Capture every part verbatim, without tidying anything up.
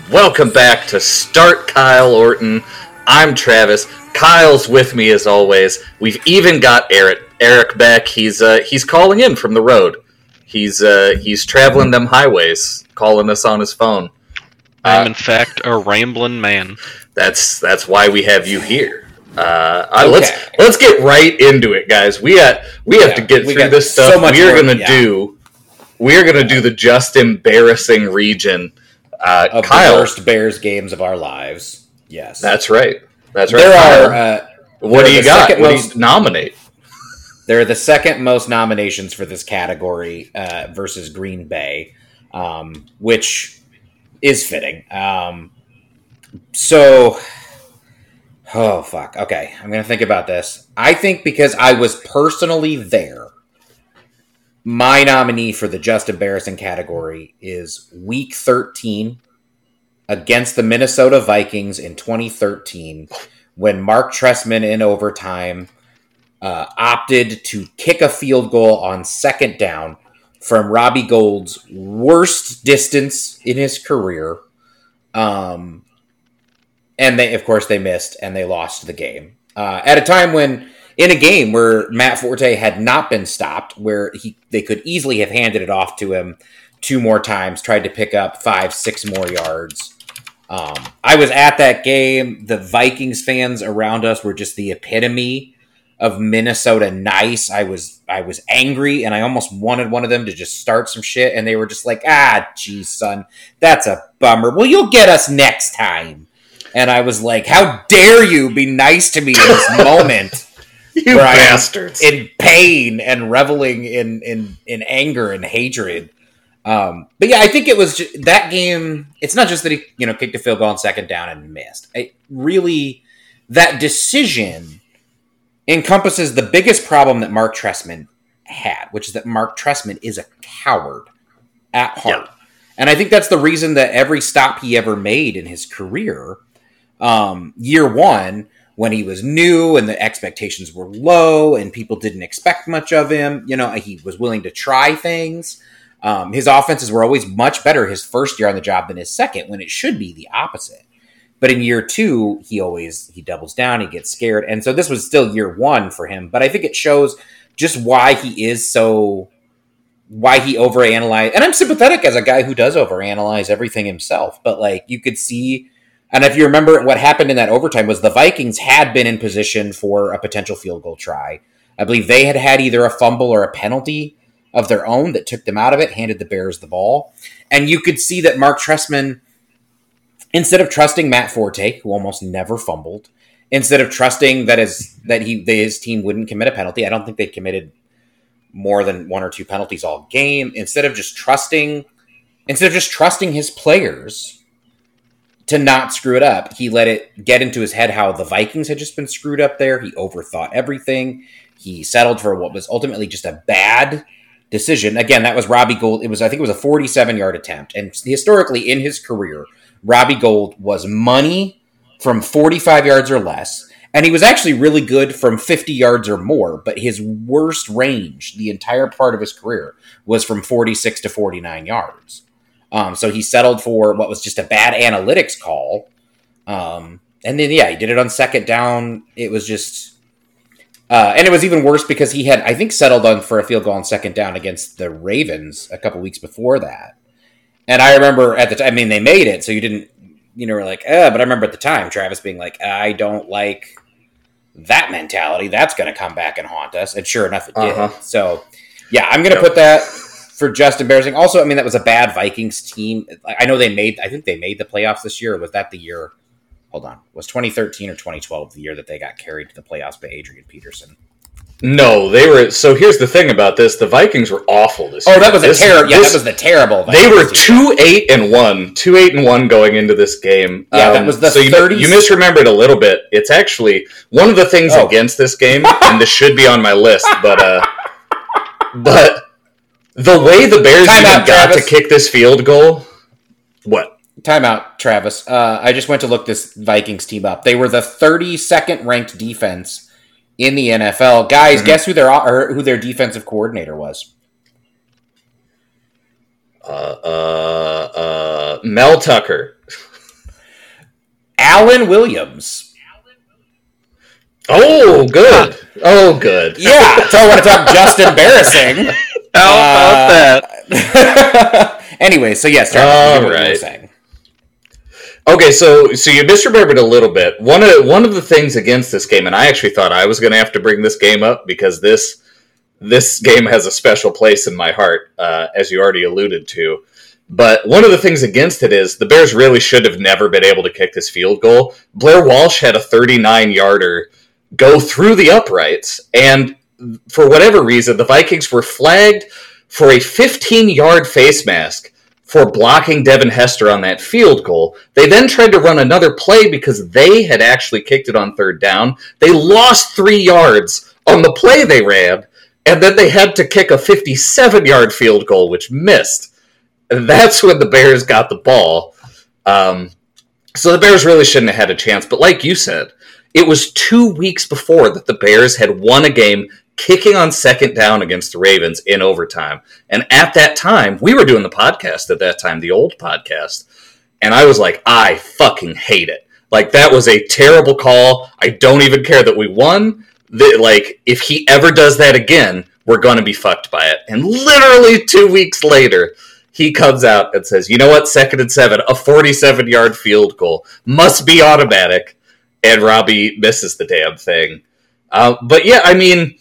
Welcome back to Start Kyle Orton. I'm Travis. Kyle's with me as always. We've even got Eric Eric back. He's uh, he's calling in from the road. He's uh, he's traveling them highways, calling us on his phone. I'm Uh, in fact a rambling man. That's that's why we have you here. Uh, uh, Okay. Let's let's get right into it, guys. We got we have Yeah, to get we through got this so stuff. much we are work, gonna yeah. do we are gonna do the just embarrassing region. Uh, Of Kyle, the worst Bears games of our lives. Yes. that's right. That's right. there Kyle, are uh, what there do are you the got? second What do most- you nominate? There are the second most nominations for this category uh, versus Green Bay, um, which is fitting. Um, so, oh, fuck. Okay, I'm going to think about this. I think because I was personally there, my nominee for the just embarrassing category is Week thirteen against the Minnesota Vikings in twenty thirteen when Mark Trestman in overtime uh, opted to kick a field goal on second down from Robbie Gould's worst distance in his career. Um, and they, of course, they missed and they lost the game. Uh, at a time when, in a game where Matt Forte had not been stopped, where he they could easily have handed it off to him two more times, tried to pick up five, six more yards. Um, I was at that game. The Vikings fans around us were just the epitome of Minnesota nice. I was I was angry, and I almost wanted one of them to just start some shit, and they were just like, ah, geez, son, that's a bummer. Well, you'll get us next time. And I was like, how dare you be nice to me in this moment? You where I am bastards! in pain and reveling in in in anger and hatred. Um, but yeah, I think it was ju- that game. It's not just that he, you know, kicked a field goal on second down and missed. It really, that decision encompasses the biggest problem that Mark Trestman had, which is that Mark Trestman is a coward at heart. Yeah. And I think that's the reason that every stop he ever made in his career, um, year one, when he was new and the expectations were low and people didn't expect much of him, you know, he was willing to try things. Um, his offenses were always much better his first year on the job than his second, when it should be the opposite. But in year two, he always, he doubles down, he gets scared. And so this was still year one for him. But I think it shows just why he is so, why he overanalyzed. And I'm sympathetic as a guy who does overanalyze everything himself. But like, you could see, and if you remember what happened in that overtime was the Vikings had been in position for a potential field goal try. I believe they had had either a fumble or a penalty of their own that took them out of it, handed the Bears the ball. And you could see that Mark Trestman, instead of trusting Matt Forte, who almost never fumbled, instead of trusting that his, that he, that his team wouldn't commit a penalty, I don't think they committed more than one or two penalties all game. Instead of just trusting, instead of just trusting his players to not screw it up, he let it get into his head how the Vikings had just been screwed up there. He overthought everything. He settled for what was ultimately just a bad decision. Again, that was Robbie Gould. It was, I think it was a forty-seven yard attempt. And historically in his career, Robbie Gould was money from forty-five yards or less. And he was actually really good from fifty yards or more. But his worst range, the entire part of his career, was from forty-six to forty-nine yards. Um, so he settled for what was just a bad analytics call. Um, and then, yeah, he did it on second down. It was just... Uh, and it was even worse because he had, I think, settled on for a field goal on second down against the Ravens a couple weeks before that. And I remember at the time, I mean, they made it, so you didn't, you know, were like, eh, but I remember at the time, Travis being like, I don't like that mentality. That's going to come back and haunt us. And sure enough, it did. Uh-huh. So, yeah, I'm going to Yep. put that for just embarrassing. Also, I mean, that was a bad Vikings team. I know they made, I think they made the playoffs this year. Or was that the year? Hold on. Was twenty thirteen or twenty twelve the year that they got carried to the playoffs by Adrian Peterson? No, they were. So here's the thing about this: the Vikings were awful this year. Oh, that was a This- terrible. Yeah, this- that was the terrible. They were Vikings team. two eight and one, two eight and one going into this game. Yeah, that was the so you, thirties. you misremembered a little bit. It's actually one of the things Oh. against this game, and this should be on my list. But uh, but the way the Bears Time even out, got Travis. to kick this field goal, what? Timeout, Travis. Uh, I just went to look this Vikings team up. They were the thirty-second ranked defense in the N F L. Guys, Mhm. guess who their or who their defensive coordinator was? Uh, uh, uh, Mel Tucker. Alan Williams. Oh, good. Oh, good. Yeah, so I want to talk just embarrassing. How about Uh, that? Anyway, so yes, Travis, All you know what you were right. saying. Okay, so so you misremembered a little bit. One of one of the things against this game, and I actually thought I was going to have to bring this game up because this this game has a special place in my heart, uh, as you already alluded to. But one of the things against it is the Bears really should have never been able to kick this field goal. Blair Walsh had a thirty-nine yarder go through the uprights, and for whatever reason, the Vikings were flagged for a fifteen-yard face mask for blocking Devin Hester on that field goal. They then tried to run another play because they had actually kicked it on third down. They lost three yards on the play they ran, and then they had to kick a fifty-seven-yard field goal, which missed. And that's when the Bears got the ball. Um, so the Bears really shouldn't have had a chance. But like you said, it was two weeks before that the Bears had won a game kicking on second down against the Ravens in overtime. And at that time, we were doing the podcast at that time, the old podcast. And I was like, I fucking hate it. Like, that was a terrible call. I don't even care that we won. The, like, if he ever does that again, we're going to be fucked by it. And literally two weeks later, he comes out and says, you know what, second and seven, a forty-seven-yard field goal. Must be automatic. And Robbie misses the damn thing. Uh, but yeah, I mean,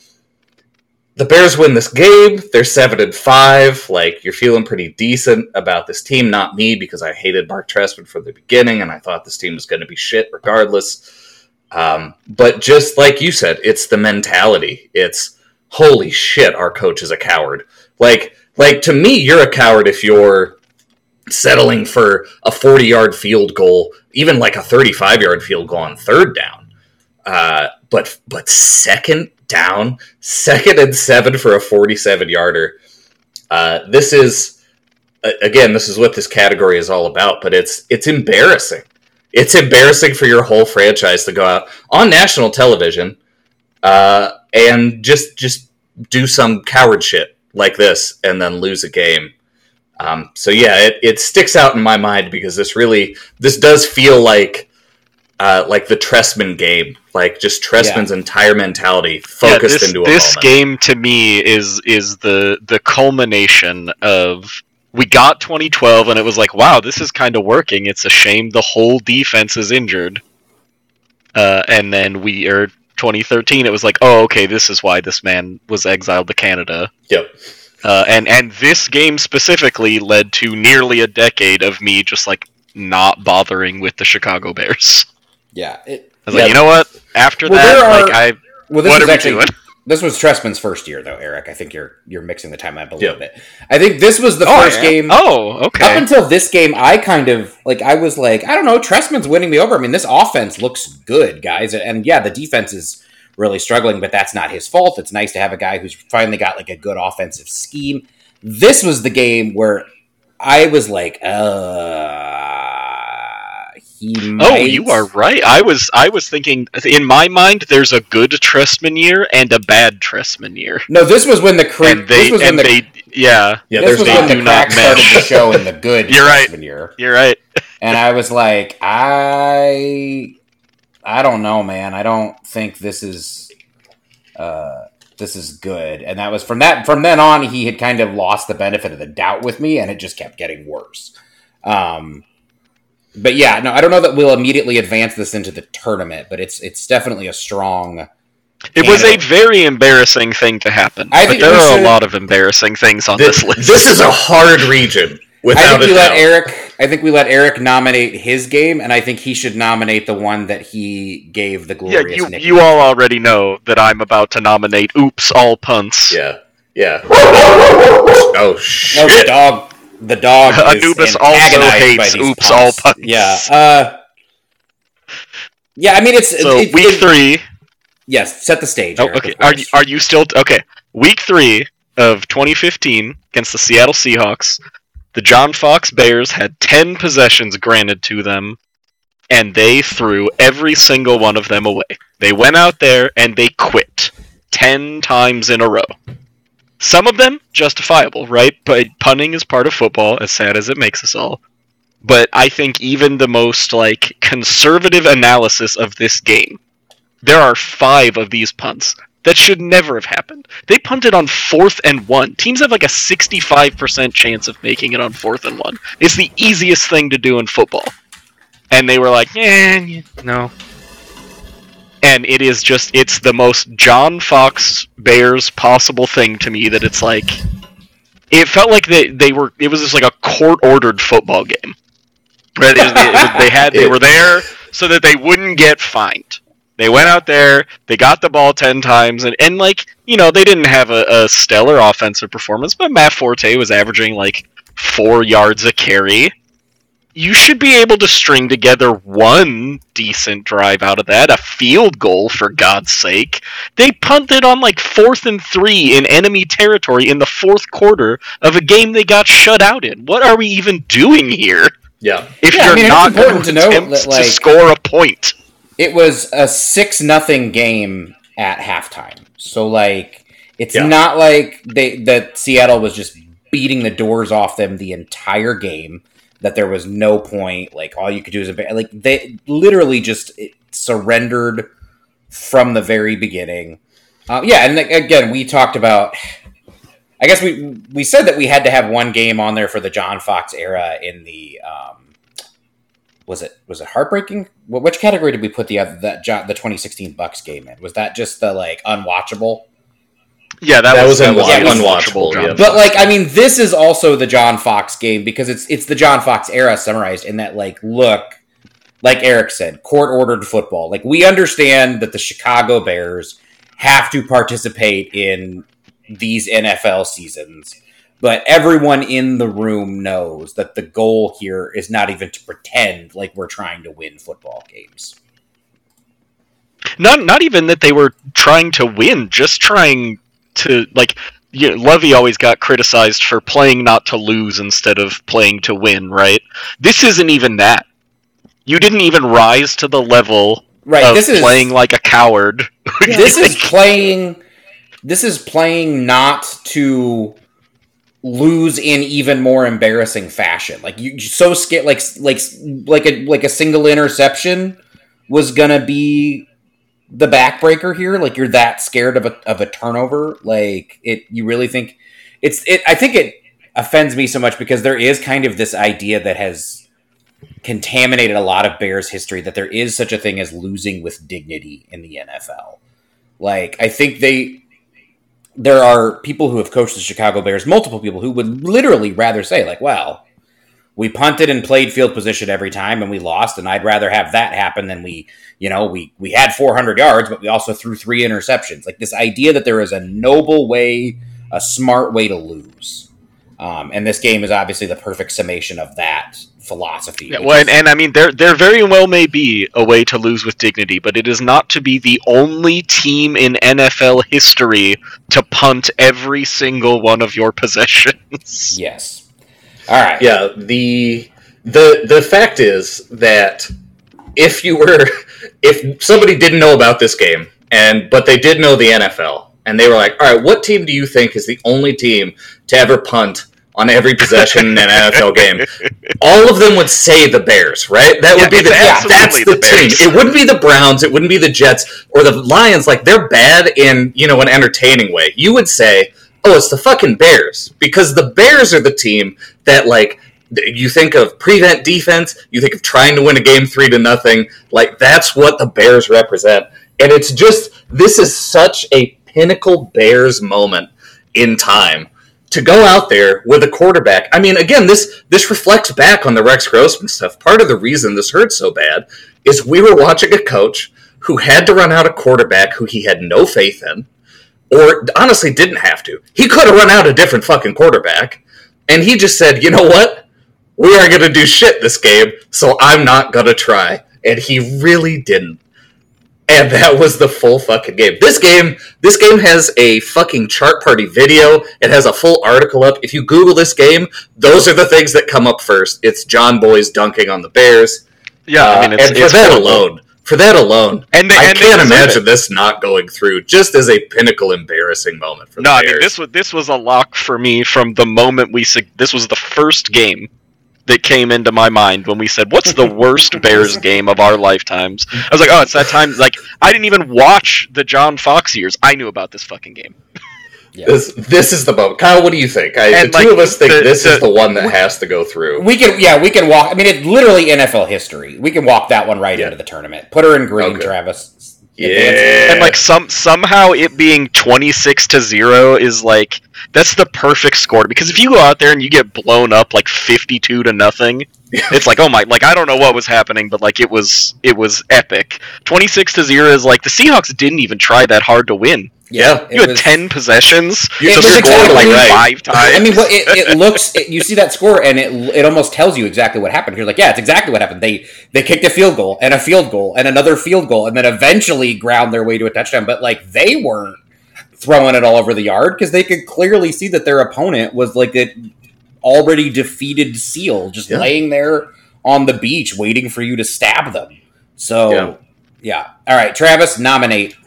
the Bears win this game. They're seven and five. Like, you're feeling pretty decent about this team. Not me, because I hated Mark Trestman from the beginning, and I thought this team was going to be shit regardless. Um, but just like you said, it's the mentality. It's, holy shit, our coach is a coward. Like, like to me, you're a coward if you're settling for a forty-yard field goal, even like a thirty-five-yard field goal on third down. Uh, but but second down, second and seven for a forty-seven-yarder. Uh, this is, again, this is what this category is all about, but it's it's embarrassing. It's embarrassing for your whole franchise to go out on national television uh, and just just do some coward shit like this and then lose a game. Um, so yeah, it, it sticks out in my mind because this really, this does feel like uh, like the Trestman game, like just Trestman's yeah. entire mentality focused yeah, this, into a this moment. game to me is is the the culmination of, we got twenty twelve and it was like, wow, this is kind of working. It's a shame the whole defense is injured. Uh, and then we are twenty thirteen. It was like, oh, okay, this is why this man was exiled to Canada. Yep. Uh, and and this game specifically led to nearly a decade of me just like not bothering with the Chicago Bears. Yeah, it, I was yeah. like, you know what? After well, that, are, like I, well, this what was are actually, we doing? This was Trestman's first year, though, Eric. I think you're you're mixing the timeline up a little Yeah. bit. I think this was the oh, first yeah. game. Oh, okay. Up until this game, I kind of like I was like, I don't know, Trestman's winning me over. I mean, this offense looks good, guys, and yeah, the defense is really struggling, but that's not his fault. It's nice to have a guy who's finally got like a good offensive scheme. This was the game where I was like, uh, he might... Oh, you are right. I was I was thinking, in my mind, there's a good Trestman year and a bad Trestman year. No, this was when the cre- And they, this was and when the, they, yeah. Yeah, this there's was they when do the not crack started mesh. to show in the good You're right. Trestman year. You're right. And I was like, I, I don't know, man. I don't think this is, uh, this is good. And that was from that, from then on, he had kind of lost the benefit of the doubt with me, and it just kept getting worse. Um, but yeah, no, I don't know that we'll immediately advance this into the tournament, but it's, it's definitely a strong. It was a candidate. very embarrassing thing to happen. I but think there we are should- a lot of embarrassing things on This, this list. this is a hard region, I without think a we let doubt. Eric. I think we let Eric nominate his game, and I think he should nominate the one that he gave the yeah, glorious. you nickname. you all already know that I'm about to nominate Oops All Punts. Yeah, yeah. Oh, No, the shit. dog. The dog. is Anubis also antagonized hates by these Oops punts. All Punts. Yeah. Uh, yeah. I mean, it's So it- week it- three. Yes, set the stage. Oh, Eric, okay. of Are course. you, are you still okay? Week three of twenty fifteen against the Seattle Seahawks, the John Fox Bears had ten possessions granted to them, and they threw every single one of them away. They went out there and they quit ten times in a row. Some of them justifiable, right? But punting is part of football, as sad as it makes us all. but I think even the most like conservative analysis of this game, there are five of these punts that should never have happened. They punted on fourth and one. Teams have like a sixty-five percent chance of making it on fourth and one. It's the easiest thing to do in football. And they were like, eh, no. And it is just, it's the most John Fox Bears possible thing to me that it's like, it felt like they, they were, it was just like a court-ordered football game. Right? It was, it was, they had, they were there so that they wouldn't get fined. They went out there, they got the ball ten times, and, and like, you know, they didn't have a, a stellar offensive performance, but Matt Forte was averaging, like, four yards a carry. You should be able to string together one decent drive out of that, a field goal, for God's sake. They punted on, like, fourth and three in enemy territory in the fourth quarter of a game they got shut out in. What are we even doing here? Yeah. If yeah, you're I mean, not it's important going to to note attempt that, like, to score a point. It was a six nothing game at halftime. So, like, it's yeah. not like they that Seattle was just beating the doors off them the entire game, that there was no point. Like, all you could do is, like, they literally just surrendered from the very beginning. Uh, yeah, and like, again, we talked about, I guess we we said that we had to have one game on there for the John Fox era in the, um, was it was it heartbreaking? Which category did we put the other that the twenty sixteen Bucks game in? Was that just the, like, unwatchable? Yeah, that, that was, was, that was unwatchable. unwatchable. Yeah. But, like, I mean, this is also the John Fox game because it's it's the John Fox era summarized in that, like, look, like Eric said, court-ordered football. Like, we understand that the Chicago Bears have to participate in these N F L seasons, but everyone in the room knows that the goal here is not even to pretend like we're trying to win football games. Not not even that they were trying to win, just trying to, like, you know, Levy always got criticized for playing not to lose instead of playing to win, right? This isn't even that. You didn't even rise to the level right, of this is, playing like a coward. This is playing this is playing not to lose in even more embarrassing fashion. Like, you so scared, like like like a like a single interception was gonna be the backbreaker here. Like, you're that scared of a of a turnover. Like, it, you really think it's it. I think it offends me so much because there is kind of this idea that has contaminated a lot of Bears history that there is such a thing as losing with dignity in the N F L. Like, I think they. There are people who have coached the Chicago Bears, multiple people who would literally rather say, like, well, we punted and played field position every time and we lost, and I'd rather have that happen than we, you know, we, we had four hundred yards, but we also threw three interceptions. Like, this idea that there is a noble way, a smart way to lose. Um, and this game is obviously the perfect summation of that philosophy. Yeah, well, and, and I mean, there there very well may be a way to lose with dignity, but it is not to be the only team in N F L history to punt every single one of your possessions. Yes. All right. Yeah, the the the fact is that if you were if somebody didn't know about this game and but they did know the N F L and they were like, all right, what team do you think is the only team to ever punt on every possession in an N F L game? All of them would say the Bears, right? That Yeah, would be the it's yeah, that's absolutely the, the team. Bears. It wouldn't be the Browns, it wouldn't be the Jets or the Lions. Like, they're bad in, you know, an entertaining way. You would say, oh, it's the fucking Bears, because the Bears are the team that, like, you think of prevent defense, you think of trying to win a game three to nothing. Like, that's what the Bears represent. And it's just, this is such a pinnacle Bears moment in time to go out there with a quarterback. I mean, again, this this reflects back on the Rex Grossman stuff. Part of the reason this hurt so bad is we were watching a coach who had to run out a quarterback who he had no faith in, or honestly didn't have to. He could have run out a different fucking quarterback, and he just said, you know what? We are going to do shit this game, so I'm not going to try. And he really didn't. And that was the full fucking game. This game, this game has a fucking chart party video. It has a full article up. If you Google this game, those are the things that come up first. It's John Boys dunking on the Bears. Yeah, uh, I mean, it's, and for it's that cool. alone, for that alone, And they- I and they can't deserve imagine it. this not going through. Just as a pinnacle, embarrassing moment for No, the I Bears. mean, this was this was a lock for me from the moment we. Sig- this was the first game that came into my mind when we said, what's the worst Bears game of our lifetimes? I was like, oh, it's that time. Like, I didn't even watch the John Fox years. I knew about this fucking game. Yeah. This this is the moment. Kyle, what do you think? I, the like, two of us think the, this the, is the one that has to go through. We can, yeah, we can walk. I mean, it's literally N F L history. We can walk that one right yeah. into the tournament. Put her in green, okay. Travis. Yeah, and like some somehow it being twenty-six to zero is like that's the perfect score, because if you go out there and you get blown up like fifty-two to nothing, it's like, oh my, like I don't know what was happening, but like it was it was epic. twenty-six to zero is like the Seahawks didn't even try that hard to win. Yeah, you had was, ten possessions to score exactly like right. five times. I mean, well, it, it looks. It, you see that score, and it it almost tells you exactly what happened. You're like, yeah, it's exactly what happened. They they kicked a field goal and a field goal and another field goal, and then eventually ground their way to a touchdown. But like they weren't throwing it all over the yard because they could clearly see that their opponent was like a already defeated seal, just yeah. laying there on the beach waiting for you to stab them. So yeah, yeah. All right, Travis, nominate.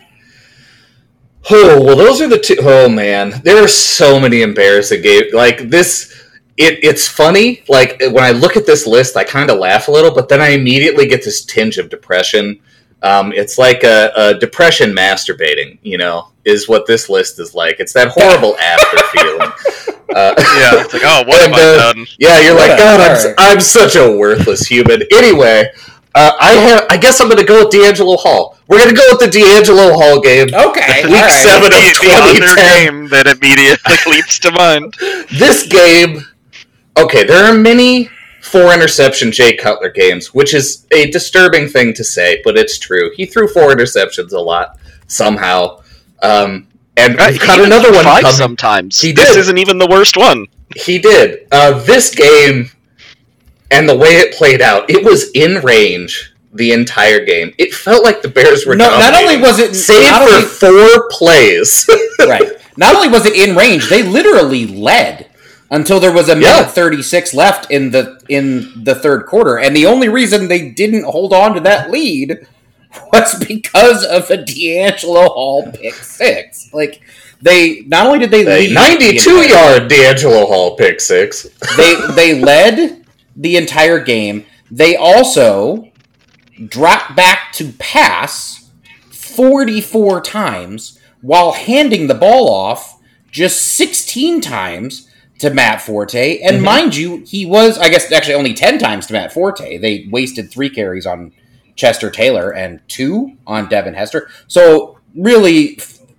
Oh, well, those are the two. Oh, man. There are so many embarrassing games. Like, this, it, it's funny. Like, when I look at this list, I kind of laugh a little, but then I immediately get this tinge of depression. Um, it's like a, a depression masturbating, you know, is what this list is like. It's that horrible after feeling. Uh, yeah, it's like, oh, what and, have I uh, done? Yeah, you're what like, God, I'm, I'm such a worthless human. Anyway, uh, I have. I guess I'm going to go with D'Angelo Hall. We're going to go with the D'Angelo Hall game. Okay. Week right. seven of the, the other game that immediately leaps to mind. This game, okay, there are many four interception Jay Cutler games, which is a disturbing thing to say, but it's true. He threw four interceptions a lot, somehow. Um, and right, we've got another one five coming. Sometimes. He this did. isn't even the worst one. He did. Uh, this game, and the way it played out, it was in range the entire game. It felt like the Bears were no, not only was it save for only, four plays. Right. Not only was it in range, they literally led until there was a minute yeah. thirty-six left in the in the third quarter, and the only reason they didn't hold on to that lead was because of a D'Angelo Hall pick six. Like they not only did they lead ninety-two the yard D'Angelo Hall pick six. They they led the entire game. They also dropped back to pass forty-four times while handing the ball off just sixteen times to Matt Forte. And mm-hmm. mind you, he was, I guess, actually only ten times to Matt Forte. They wasted three carries on Chester Taylor and two on Devin Hester. So really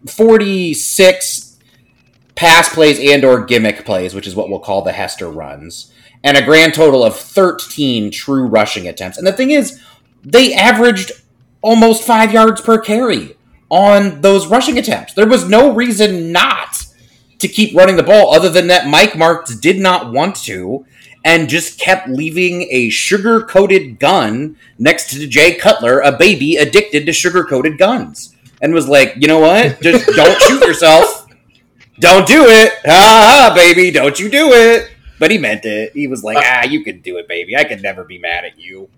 forty-six pass plays and or gimmick plays, which is what we'll call the Hester runs, and a grand total of thirteen true rushing attempts. And the thing is, they averaged almost five yards per carry on those rushing attempts. There was no reason not to keep running the ball other than that Mike Martz did not want to and just kept leaving a sugar-coated gun next to Jay Cutler, a baby addicted to sugar-coated guns. And was like, you know what? Just don't shoot yourself. Don't do it. Ah, baby, don't you do it. But he meant it. He was like, ah, you can do it, baby. I can never be mad at you.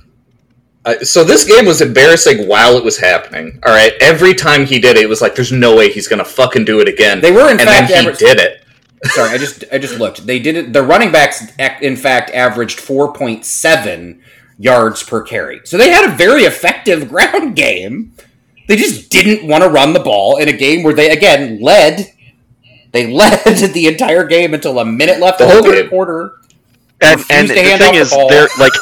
Uh, so this game was embarrassing while it was happening. All right, every time he did it, it was like, "There's no way he's gonna fucking do it again." They were in and fact, then he aver- did it. Sorry, I just I just looked. They did it. The running backs, in fact, averaged four point seven yards per carry. So they had a very effective ground game. They just didn't want to run the ball in a game where they again led. They led the entire game until a minute left in the third quarter. And, and the thing is, the they're like.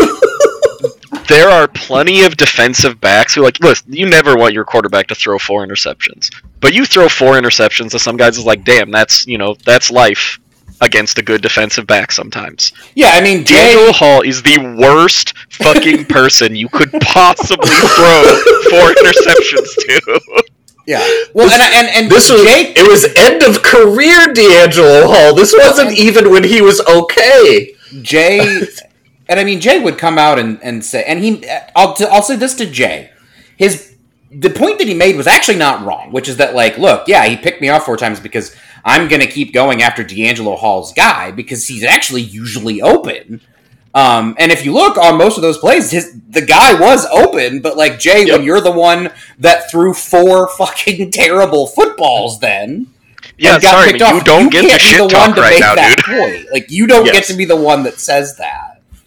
There are plenty of defensive backs who, like, listen, you never want your quarterback to throw four interceptions. But you throw four interceptions to some guys is like, damn, that's, you know, that's life against a good defensive back sometimes. Yeah, I mean, D'Angelo Jay... Hall is the worst fucking person you could possibly throw four interceptions to. Yeah. Well, this, and, and, and this was, Jay... it was end of career D'Angelo Hall. This wasn't even when he was okay. Jay... And I mean, Jay would come out and, and say, and he, I'll, t- I'll say this to Jay. His, the point that he made was actually not wrong, which is that, like, look, yeah, he picked me off four times because I'm going to keep going after D'Angelo Hall's guy because he's actually usually open. Um, and if you look on most of those plays, his, the guy was open, but like, Jay, yep. when you're the one that threw four fucking terrible footballs then. Yeah, got sorry, picked but off, you don't you get the shit talk right now, dude. Point. Like, you don't yes. get to be the one that says that.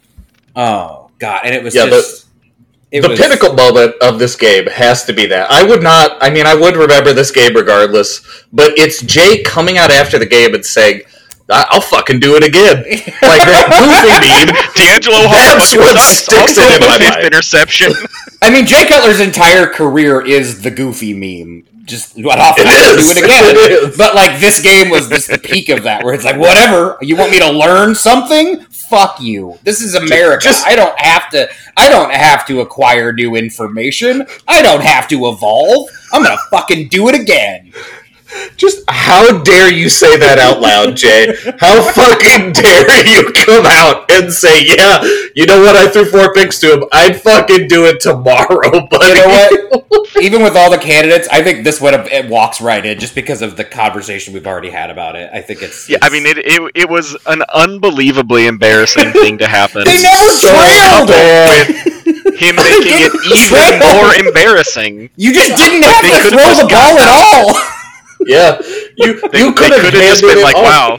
Oh God! And it was yeah, just the, it the was, pinnacle moment of this game has to be that. I would not. I mean, I would remember this game regardless, but it's Jay coming out after the game and saying, "I'll fucking do it again." Like that goofy meme. D'Angelo That's Hall what sucks. sticks Also in the my fifth mind. interception. I mean, Jay Cutler's entire career is the goofy meme. Just what off It is. do it again. It is. But like this game was just the peak of that, where it's like, whatever. You want me to learn something? Fuck you. This is America. Just- I don't have to. I don't have to acquire new information. I don't have to evolve. I'm gonna fucking do it again. Just how dare you say that out loud, Jay? How fucking dare you come out and say, "Yeah, you know what? I threw four picks to him. I'd fucking do it tomorrow." Buddy. You know what? Even with all the candidates, I think this one it walks right in, just because of the conversation we've already had about it. I think it's Yeah, I mean, it, it it was an unbelievably embarrassing thing to happen. They never So trailed. bad. With him making it even Trailed. more embarrassing. You just didn't have They to could've throw just the ball at all. Yeah, you They, you they could have could have just been like, "Wow,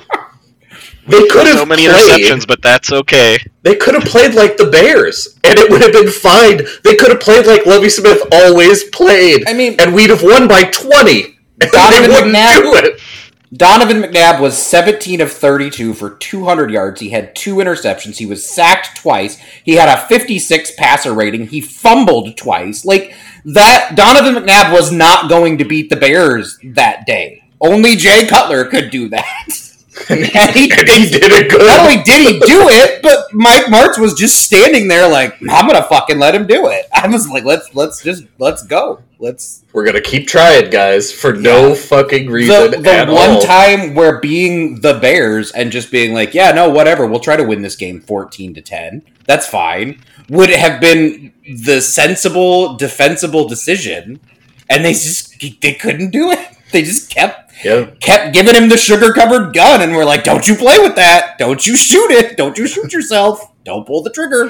They could have so many played. interceptions, but that's okay." They could have played like the Bears, and it would have been fine. They could have played like Lovie Smith always played. I mean- and we'd have won by twenty. And Donovan they wouldn't McNabb- do it. Donovan McNabb was seventeen of thirty-two for two hundred yards. He had two interceptions. He was sacked twice. He had a fifty-six passer rating. He fumbled twice. Like that, Donovan McNabb was not going to beat the Bears that day. Only Jay Cutler could do that. And he, And he- and he did it good. Not only did he do it, but Mike Martz was just standing there like, I'm gonna fucking let him do it. I was like, let's let's just let's go. Let's We're gonna keep trying, guys, for no fucking reason the, the at one all. time where being the Bears and just being like, yeah, no, whatever, we'll try to win this game fourteen to ten. That's fine. Would have been the sensible, defensible decision, and they just they couldn't do it. They just kept Yeah, kept giving him the sugar covered gun, and we're like, don't you play with that? Don't you shoot it? Don't you shoot yourself? Don't pull the trigger.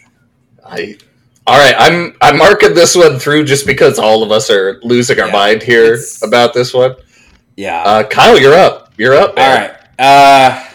I. All right, I'm I'm marking this one through just because all of us are losing our Yeah, mind here it's- about this one. Yeah. Uh, Kyle, you're up. You're up. All man. right. Uh,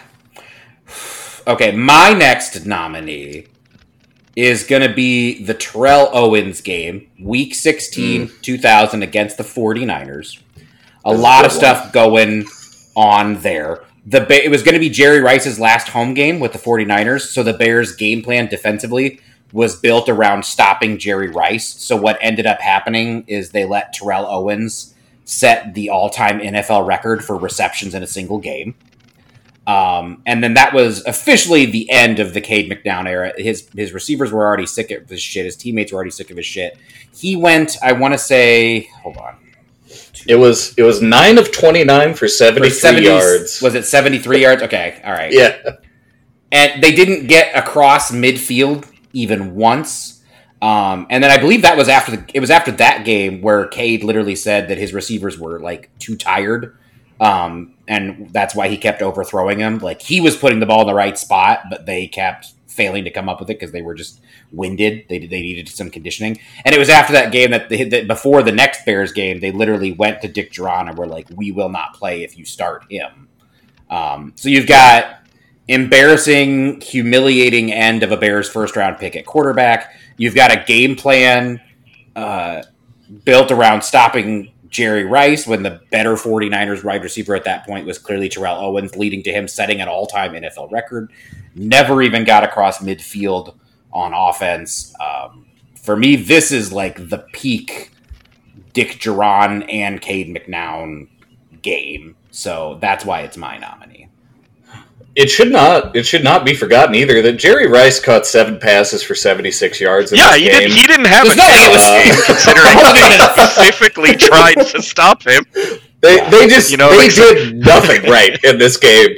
okay, my next nominee is going to be the Terrell Owens game, Week sixteen, two thousand, against the 49ers. A This is lot a of good stuff going on there. The ba- It was going to be Jerry Rice's last home game with the 49ers, so the Bears' game plan defensively was built around stopping Jerry Rice. So what ended up happening is they let Terrell Owens set the all-time N F L record for receptions in a single game. Um, and then that was officially the end of the Cade McNown era. His his receivers were already sick of his shit. His teammates were already sick of his shit. He went, I want to say, hold on. It was it was nine of twenty nine for seventy For three yards. Was it seventy-three yards? Okay, all right. Yeah, And they didn't get across midfield even once. Um, and then I believe that was after the, it was after that game where Cade literally said that his receivers were like too tired. Um, and that's why he kept overthrowing him. Like he was putting the ball in the right spot, but they kept failing to come up with it because they were just winded. They they needed some conditioning. And it was after that game that, they, that before the next Bears game, they literally went to Dick Duran and were like, "We will not play if you start him." Um, so you've got embarrassing, humiliating end of a Bears first round pick at quarterback. You've got a game plan uh, built around stopping Jerry Rice when the better 49ers wide receiver at that point was clearly Terrell Owens, leading to him setting an all-time N F L record. Never even got across midfield on offense. Um, for me, this is like the peak Dick Duran and Cade McNown game. So that's why it's my nominee. it should not it should not be forgotten either that Jerry Rice caught seven passes for seventy six yards. In Yeah, this he game. didn't. He didn't have There's a no way it was- game considering they specifically tried to stop him. They they just You know, they like- did nothing right in this game.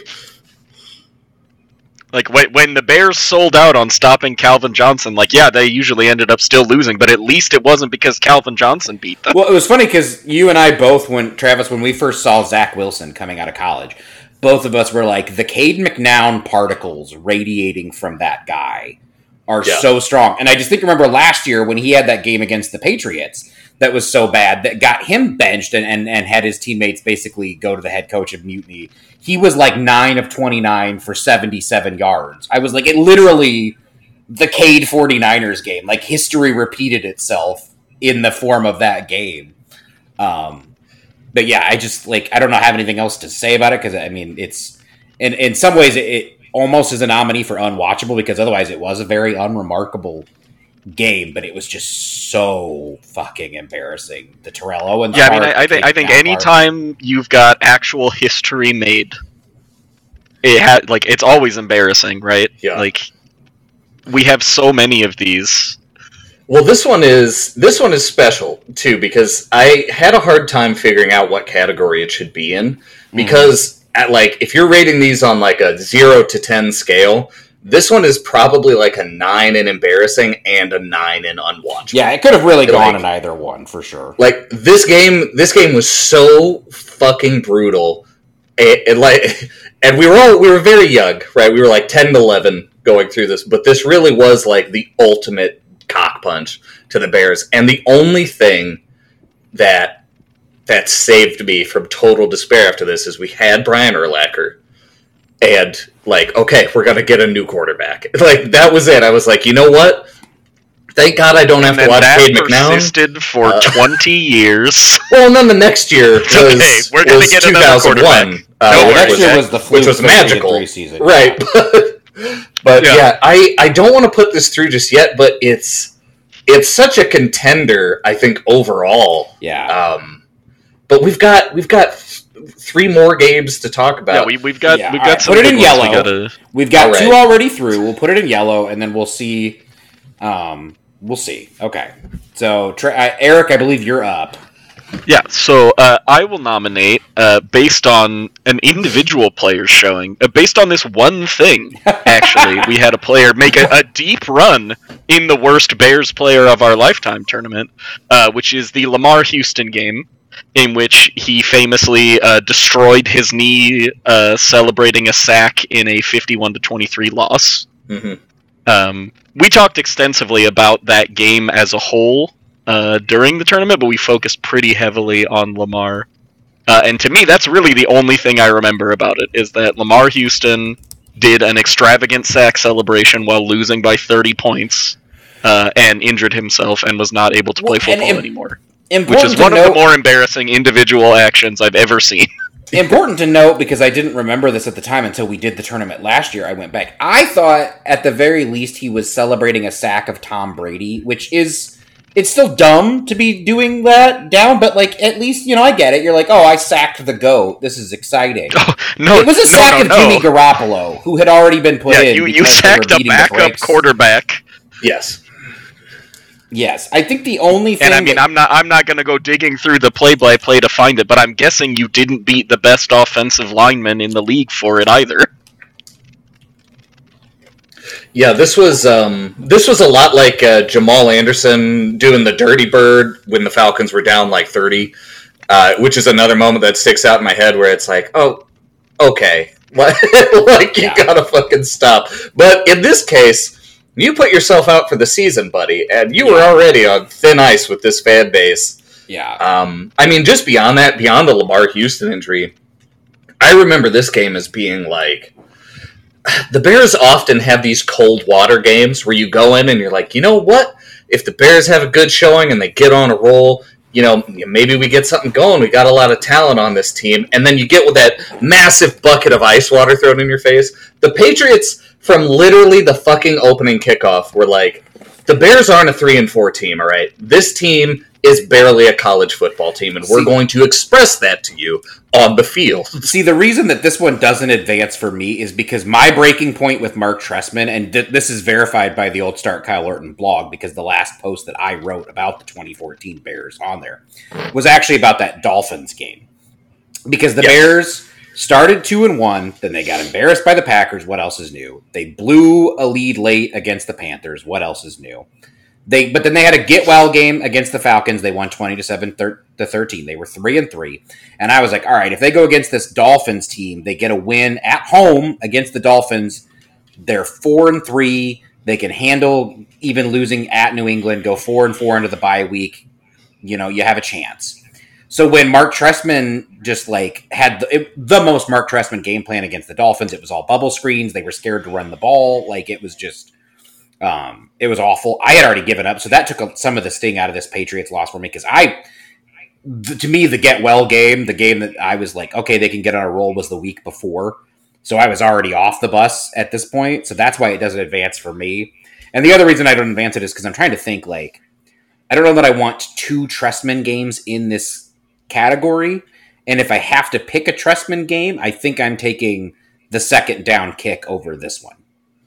Like when when the Bears sold out on stopping Calvin Johnson, like yeah, they usually ended up still losing, but at least it wasn't because Calvin Johnson beat them. Well, it was funny because you and I both, when Travis, when we first saw Zach Wilson coming out of college, both of us were like, the Cade McNown particles radiating from that guy are Yeah. so strong. And I just think, remember last year when he had that game against the Patriots that was so bad that got him benched and, and, and had his teammates basically go to the head coach of mutiny. He was like nine of twenty-nine for seventy-seven yards. I was like, it literally the Cade 49ers game. Like, history repeated itself in the form of that game. Um, but yeah, I just, like, I don't know, have anything else to say about it, because, I mean, it's, in, in some ways, it, it almost is a nominee for unwatchable, because otherwise it was a very unremarkable game, but it was just so fucking embarrassing. The Terrell Owens. Yeah, I mean, I, I think I think anytime you've got actual history made, it had like it's always embarrassing, right? Yeah. Like we have so many of these. Well, this one is this one is special too, because I had a hard time figuring out what category it should be in, because mm. at like if you're rating these on like a zero to ten scale, this one is probably like a nine in embarrassing and a nine in unwatchable. Yeah, it could have really gone like, in either one for sure. Like this game, this game was so fucking brutal. It, it like, and we were all we were very young, right? We were like ten to eleven going through this, but this really was like the ultimate cock punch to the Bears. And the only thing that that saved me from total despair after this is we had Brian Urlacher. And, like, okay, we're going to get a new quarterback. Like, that was it. I was like, you know what? Thank God I don't have and to watch that Cade McNown. persisted for uh, twenty years. Well, and then the next year was, okay, we're gonna was get two thousand one. Uh, no, which next was, year was the which was magical. Season. Right. But, yeah, yeah I, I don't want to put this through just yet, but it's it's such a contender, I think, overall. Yeah. Um, but we've got we've got... three more games to talk about. Yeah, we, we've got yeah, we've got right. some. Put it in yellow. We gotta... We've got right. two already through. We'll put it in yellow, and then we'll see. Um, we'll see. Okay. So, uh, Eric, I believe you're up. Yeah. So uh, I will nominate uh, based on an individual player's showing. Uh, based on this one thing, actually, we had a player make a, a deep run in the worst Bears player of our lifetime tournament, uh, which is the Lamar Houston game, in which he famously uh, destroyed his knee uh, celebrating a sack in a fifty-one to twenty-three loss. Mm-hmm. Um, we talked extensively about that game as a whole uh, during the tournament, but we focused pretty heavily on Lamar. Uh, and to me, that's really the only thing I remember about it, is that Lamar Houston did an extravagant sack celebration while losing by thirty points uh, and injured himself and was not able to play well, football and, and, anymore. Which is one note, of the more embarrassing individual actions I've ever seen. Important to note, because I didn't remember this at the time until we did the tournament last year. I went back. I thought, at the very least, he was celebrating a sack of Tom Brady, which is... It's still dumb to be doing that down, but, like, at least, you know, I get it. You're like, oh, I sacked the GOAT. This is exciting. Oh, no, it was a no, sack no, of no. Jimmy Garoppolo, who had already been put yeah, in. You, you sacked a backup quarterback. Yes. Yes, I think the only thing... And I mean, that, I'm not I'm not going to go digging through the play-by-play to find it, but I'm guessing you didn't beat the best offensive lineman in the league for it either. Yeah, this was um, this was a lot like uh, Jamal Anderson doing the Dirty Bird when the Falcons were down like thirty, uh, which is another moment that sticks out in my head where it's like, oh, okay, like you yeah. gotta fucking stop. But in this case... You put yourself out for the season, buddy, and you yeah. were already on thin ice with this fan base. Yeah. Um, I mean, just beyond that, beyond the Lamar Houston injury, I remember this game as being like... The Bears often have these cold water games where you go in and you're like, you know what? If the Bears have a good showing and they get on a roll, you know, maybe we get something going. We got a lot of talent on this team. And then you get with that massive bucket of ice water thrown in your face. The Patriots... From literally the fucking opening kickoff, we're like, the Bears aren't a three and four team, all right? This team is barely a college football team, and we're See, going to express that to you on the field. See, the reason that this one doesn't advance for me is because my breaking point with Mark Trestman, and th- this is verified by the Old Start Kyle Orton blog, because the last post that I wrote about the twenty fourteen Bears on there was actually about that Dolphins game. Because the yes. Bears... started two and one, then they got embarrassed by the Packers. What else is new? They blew a lead late against the Panthers. What else is new? They, but then they had a get well game against the Falcons. They won twenty to seven to thirteen. They were three and three, and I was like, all right, if they go against this Dolphins team, they get a win at home against the Dolphins. They're four and three. They can handle even losing at New England. Go four and four into the bye week. You know, you have a chance. So when Mark Trestman just like had the, it, the most Mark Trestman game plan against the Dolphins, it was all bubble screens. They were scared to run the ball. Like it was just Um, it was awful. I had already given up, so that took some of the sting out of this Patriots loss for me because I, to me, the get well game, the game that I was like, okay, they can get on a roll was the week before. So I was already off the bus at this point. So that's why it doesn't advance for me. And the other reason I don't advance it is because I'm trying to think like, I don't know that I want two Trestman games in this category. And if I have to pick a Trestman game, I think I'm taking the second down kick over this one.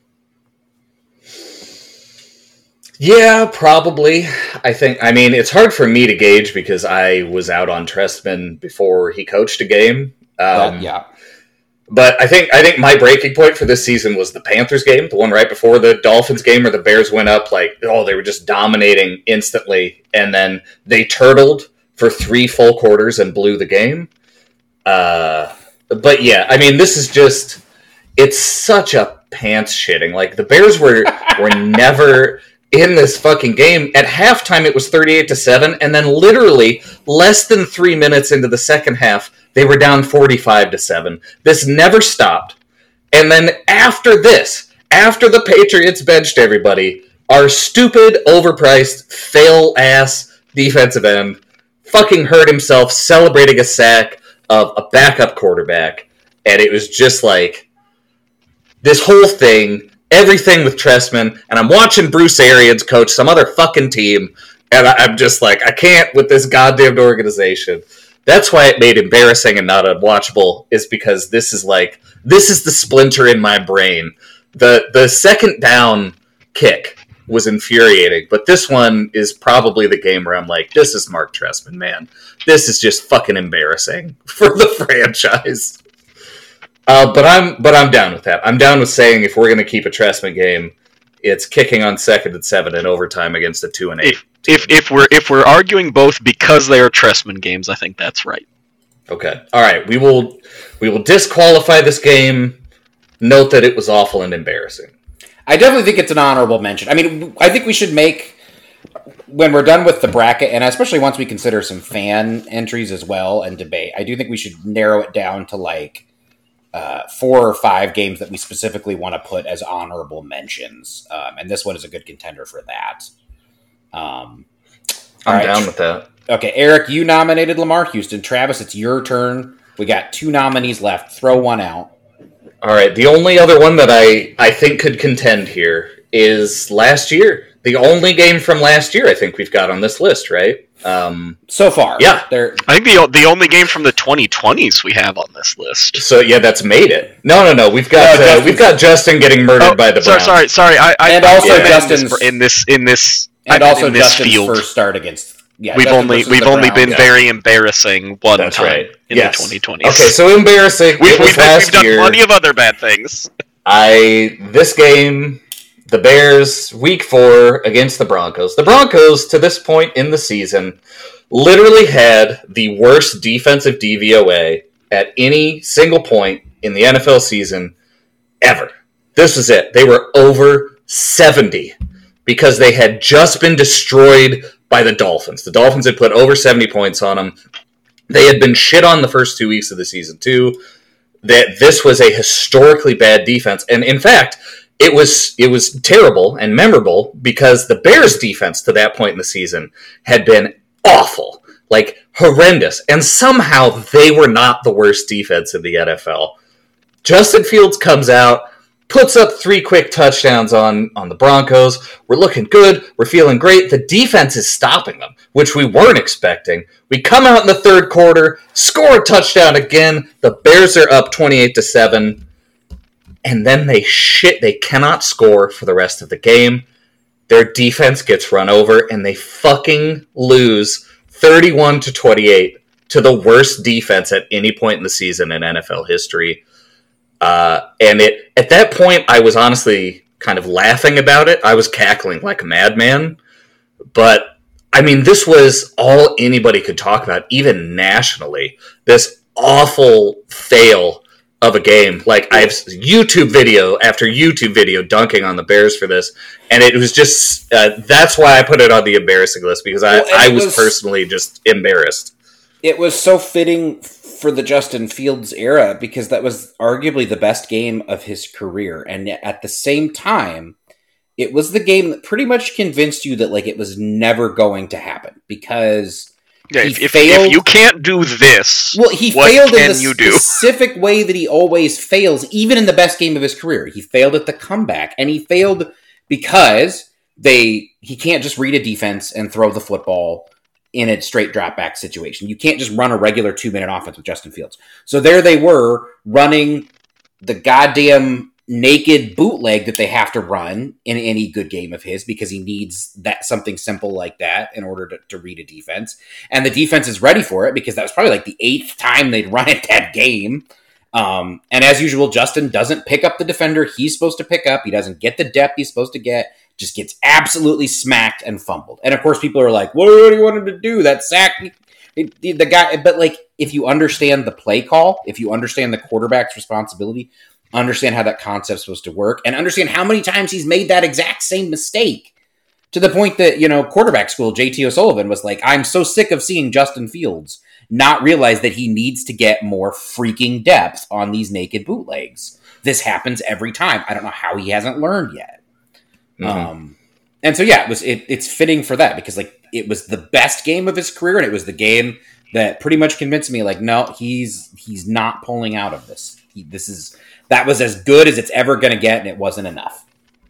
Yeah, probably. I think, I mean, it's hard for me to gauge because I was out on Trestman before he coached a game. Um, but, yeah. But I think I think my breaking point for this season was the Panthers game, the one right before the Dolphins game where the Bears went up like, oh, they were just dominating instantly. And then they turtled for three full quarters and blew the game. Uh, but yeah, I mean, this is just, it's such a pants shitting. Like the Bears were were never in this fucking game. At halftime, it was thirty-eight to seven. And then literally less than three minutes into the second half, they were down forty-five to seven. This never stopped. And then after this, after the Patriots benched everybody, our stupid, overpriced, fail-ass defensive end fucking hurt himself celebrating a sack of a backup quarterback. And it was just like, this whole thing, everything with Trestman, and I'm watching Bruce Arians coach some other fucking team, and I'm just like, I can't with this goddamn organization. That's why it made embarrassing and not unwatchable, is because this is like, this is the splinter in my brain. The the second down kick was infuriating, but this one is probably the game where I'm like, this is Mark Trestman, man. This is just fucking embarrassing for the franchise. Uh, but I'm but I'm down with that. I'm down with saying if we're going to keep a Trestman game, it's kicking on second and seven in overtime against a two and eight. If, if if we're if we're arguing both because they are Trestman games, I think that's right. Okay. All right. We will we will disqualify this game. Note that it was awful and embarrassing. I definitely think it's an honorable mention. I mean, I think we should make, when we're done with the bracket, and especially once we consider some fan entries as well and debate, I do think we should narrow it down to like uh, four or five games that we specifically want to put as honorable mentions. Um, and this one is a good contender for that. Um, I'm right. down with that. Okay, Eric, you nominated Lamar Houston. Travis, it's your turn. We got two nominees left. Throw one out. All right. The only other one that I, I think could contend here is last year. The only game from last year I think we've got on this list, right? Um, so far. Yeah. They're... I think the the only game from the twenty twenties we have on this list. So, yeah, that's made it. No, no, no. We've got No, uh, we've got Justin getting murdered Oh, by the sorry, Browns. sorry, sorry. I, I, And I also meant Justin's- in this in this And I meant also in this Justin's field. first start against... Yeah, we've Justin only versus we've the only Browns. been yeah. very embarrassing one That's time right. in Yes. the twenty twenties. Okay, so embarrassing. we've it was we've, last we've done year. plenty of other bad things. I this game, the Bears, week four against the Broncos. The Broncos, to this point in the season, literally had the worst defensive D V O A at any single point in the N F L season ever. This was it. They were over seventy because they had just been destroyed by the Dolphins. The Dolphins had put over seventy points on them. They had been shit on the first two weeks of the season, too. That this was a historically bad defense. And in fact, it was it was terrible and memorable because the Bears' defense to that point in the season had been awful, like horrendous. And somehow they were not the worst defense in the N F L. Justin Fields comes out, puts up three quick touchdowns on, on the Broncos. We're looking good. We're feeling great. The defense is stopping them, which we weren't expecting. We come out in the third quarter, score a touchdown again. The Bears are up twenty-eight to seven. And then they shit. They cannot score for the rest of the game. Their defense gets run over, and they fucking lose thirty-one to twenty-eight to the worst defense at any point in the season in N F L history. Uh, and it at that point, I was honestly kind of laughing about it. I was cackling like a madman. But, I mean, this was all anybody could talk about, even nationally. This awful fail of a game. Like, I have YouTube video after YouTube video dunking on the Bears for this. And it was just, uh, that's why I put it on the embarrassing list, because I, Well, I it was, was- personally just embarrassed. It was so fitting for the Justin Fields era because that was arguably the best game of his career. And at the same time, it was the game that pretty much convinced you that like it was never going to happen because Yeah, he if, if, failed. if you can't do this, Well, he what failed in can the you do? specific way that he always fails, even in the best game of his career. He failed at the comeback, and he failed because they he can't just read a defense and throw the football in a straight drop back situation. You can't just run a regular two minute offense with Justin Fields. So there they were running the goddamn naked bootleg that they have to run in any good game of his because he needs that something simple like that in order to, to read a defense. And the defense is ready for it because that was probably like the eighth time they'd run it that game. Um, and as usual, Justin doesn't pick up the defender he's supposed to pick up. He doesn't get the depth he's supposed to get. Just gets absolutely smacked and fumbled. And of course, people are like, "What do you want him to do? That sack." The guy, but like, if you understand the play call, if you understand the quarterback's responsibility, understand how that concept's supposed to work, and understand how many times he's made that exact same mistake, to the point that, you know, quarterback school, J T O'Sullivan was like, I'm so sick of seeing Justin Fields not realize that he needs to get more freaking depth on these naked bootlegs. This happens every time. I don't know how he hasn't learned yet. Mm-hmm. Um, and so, yeah, it was, it, it's fitting for that because, like, it was the best game of his career, and it was the game that pretty much convinced me, like, no, he's he's not pulling out of this. He, this is that was as good as it's ever going to get, and it wasn't enough.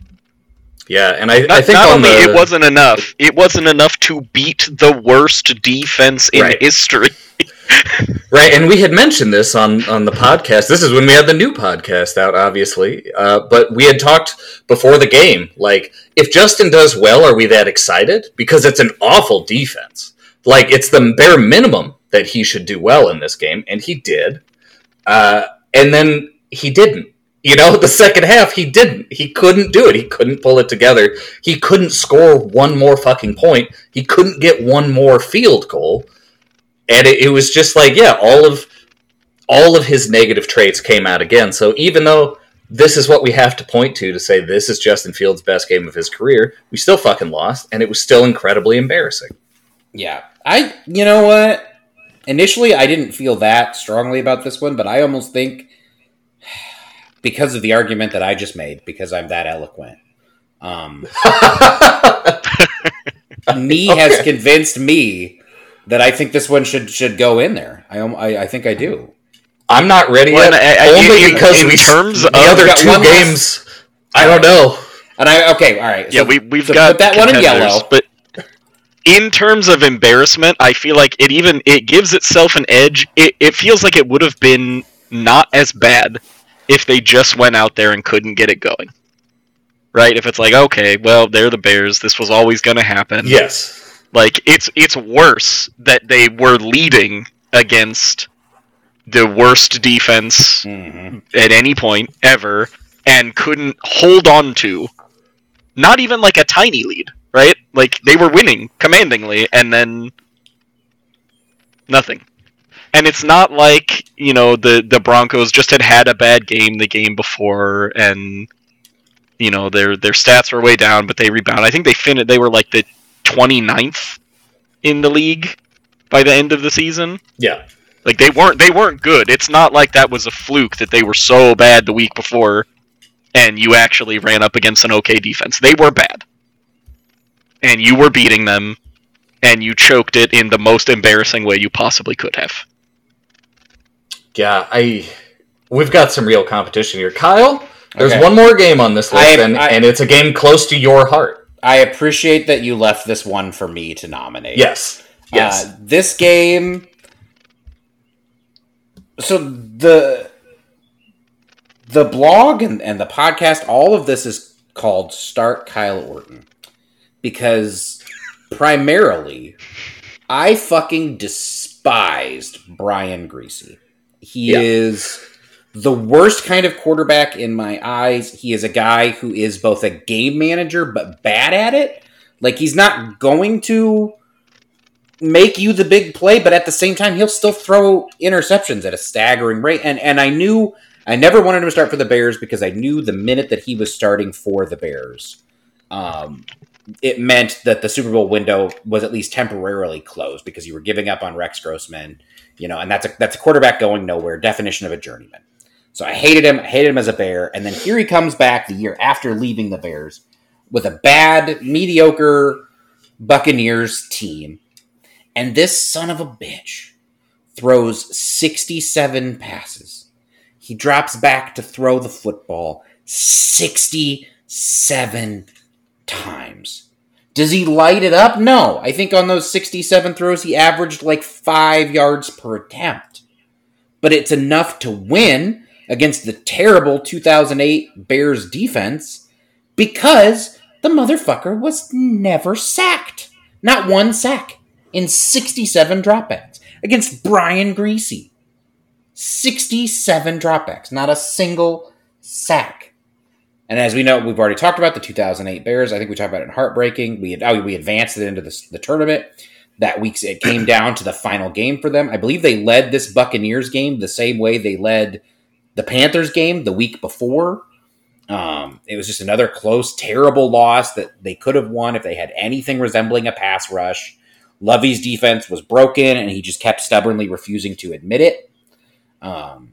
Yeah, and I, not, I think not on only the... it wasn't enough, it wasn't enough to beat the worst defense in Right. history. Right, and we had mentioned this on, on the podcast. This is when we had the new podcast out, obviously. Uh, but we had talked before the game, like, if Justin does well, are we that excited? Because it's an awful defense. Like, it's the bare minimum that he should do well in this game, and he did. Uh, and then he didn't. You know, the second half, he didn't. He couldn't do it. He couldn't pull it together. He couldn't score one more fucking point. He couldn't get one more field goal. And it, it was just like, yeah, all of all of his negative traits came out again. So even though this is what we have to point to to say this is Justin Fields' best game of his career, we still fucking lost, and it was still incredibly embarrassing. Yeah. I, you know what? Initially, I didn't feel that strongly about this one, but I almost think because of the argument that I just made, because I'm that eloquent, um, me okay. has convinced me that I think this one should should go in there. I I, I think I do. I'm not ready well, yet, I, I, only in, because in we terms the of other two games. Last, I don't know. And I okay, all right. Yeah, so, we we've so got put that one in yellow. But in terms of embarrassment, I feel like it even it gives itself an edge. It it feels like it would have been not as bad if they just went out there and couldn't get it going. Right? If it's like, okay, well, they're the Bears. This was always going to happen. Yes. Like, it's it's worse that they were leading against the worst defense mm-hmm. at any point ever and couldn't hold on to not even like a tiny lead, right? Like, they were winning commandingly and then nothing. And it's not like, you know, the, the Broncos just had had a bad game the game before and, you know, their their stats were way down, but they rebounded. I think they finished, they were like the twenty-ninth in the league by the end of the season. Yeah. Like, they weren't they weren't good. It's not like that was a fluke that they were so bad the week before and you actually ran up against an okay defense. They were bad. And you were beating them, and you choked it in the most embarrassing way you possibly could have. Yeah, I we've got some real competition here. Kyle, there's okay. one more game on this list, I, and, I, and it's a game close to your heart. I appreciate that you left this one for me to nominate. Yes. Yes. Uh, this game... So the the blog and, and the podcast, all of this is called Start Kyle Orton. Because primarily, I fucking despised Brian Griese. He yeah. is the worst kind of quarterback in my eyes. He is a guy who is both a game manager, but bad at it. Like, he's not going to make you the big play, but at the same time, he'll still throw interceptions at a staggering rate. And and I knew, I never wanted him to start for the Bears because I knew the minute that he was starting for the Bears, um, it meant that the Super Bowl window was at least temporarily closed because you were giving up on Rex Grossman, you know, and that's a, that's a quarterback going nowhere, definition of a journeyman. So I hated him, I hated him as a Bear, and then here he comes back the year after leaving the Bears with a bad, mediocre Buccaneers team. And this son of a bitch throws sixty-seven passes. He drops back to throw the football sixty-seven times. Does he light it up? No. I think on those sixty-seven throws, he averaged like five yards per attempt. But it's enough to win against the terrible two thousand eight Bears defense because the motherfucker was never sacked. Not one sack in sixty-seven dropbacks against Brian Griese. sixty-seven dropbacks, not a single sack. And as we know, we've already talked about the two thousand eight Bears. I think we talked about it in Heartbreaking. We had, oh, we advanced it into the, the tournament. That week, it came down to the final game for them. I believe they led this Buccaneers game the same way they led the Panthers game the week before. Um, it was just another close, terrible loss that they could have won if they had anything resembling a pass rush. Lovey's defense was broken, and he just kept stubbornly refusing to admit it. Um,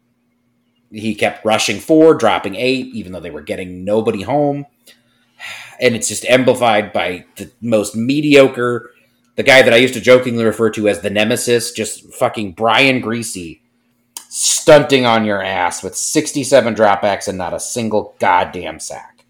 he kept rushing four, dropping eight, even though they were getting nobody home. And it's just amplified by the most mediocre, the guy that I used to jokingly refer to as the nemesis, just fucking Brian Griese, stunting on your ass with sixty-seven dropbacks and not a single goddamn sack.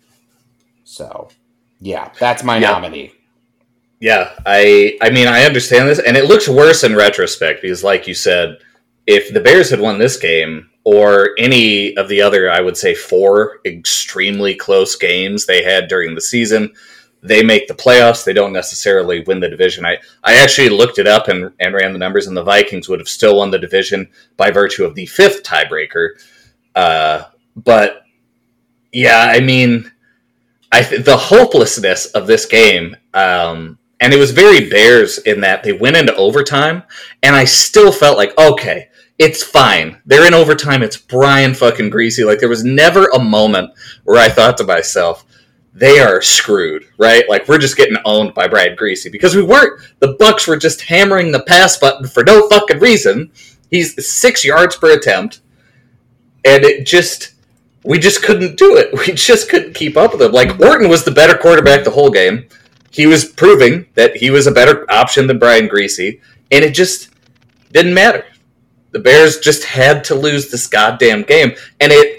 So, yeah, that's my yeah. nominee. Yeah, I I mean, I understand this, and it looks worse in retrospect because, like you said, if the Bears had won this game, or any of the other, I would say, four extremely close games they had during the season, they make the playoffs. They don't necessarily win the division. I, I actually looked it up and, and ran the numbers, and the Vikings would have still won the division by virtue of the fifth tiebreaker. Uh, but, yeah, I mean, I th- the hopelessness of this game, um, and it was very Bears in that they went into overtime, and I still felt like, okay, it's fine. They're in overtime. It's Brian fucking Griese. Like, there was never a moment where I thought to myself, they are screwed, right? Like, we're just getting owned by Brian Griese. Because we weren't. The Bucs were just hammering the pass button for no fucking reason. He's six yards per attempt. And it just, we just couldn't do it. We just couldn't keep up with him. Like, Orton was the better quarterback the whole game. He was proving that he was a better option than Brian Griese. And it just didn't matter. The Bears just had to lose this goddamn game. And it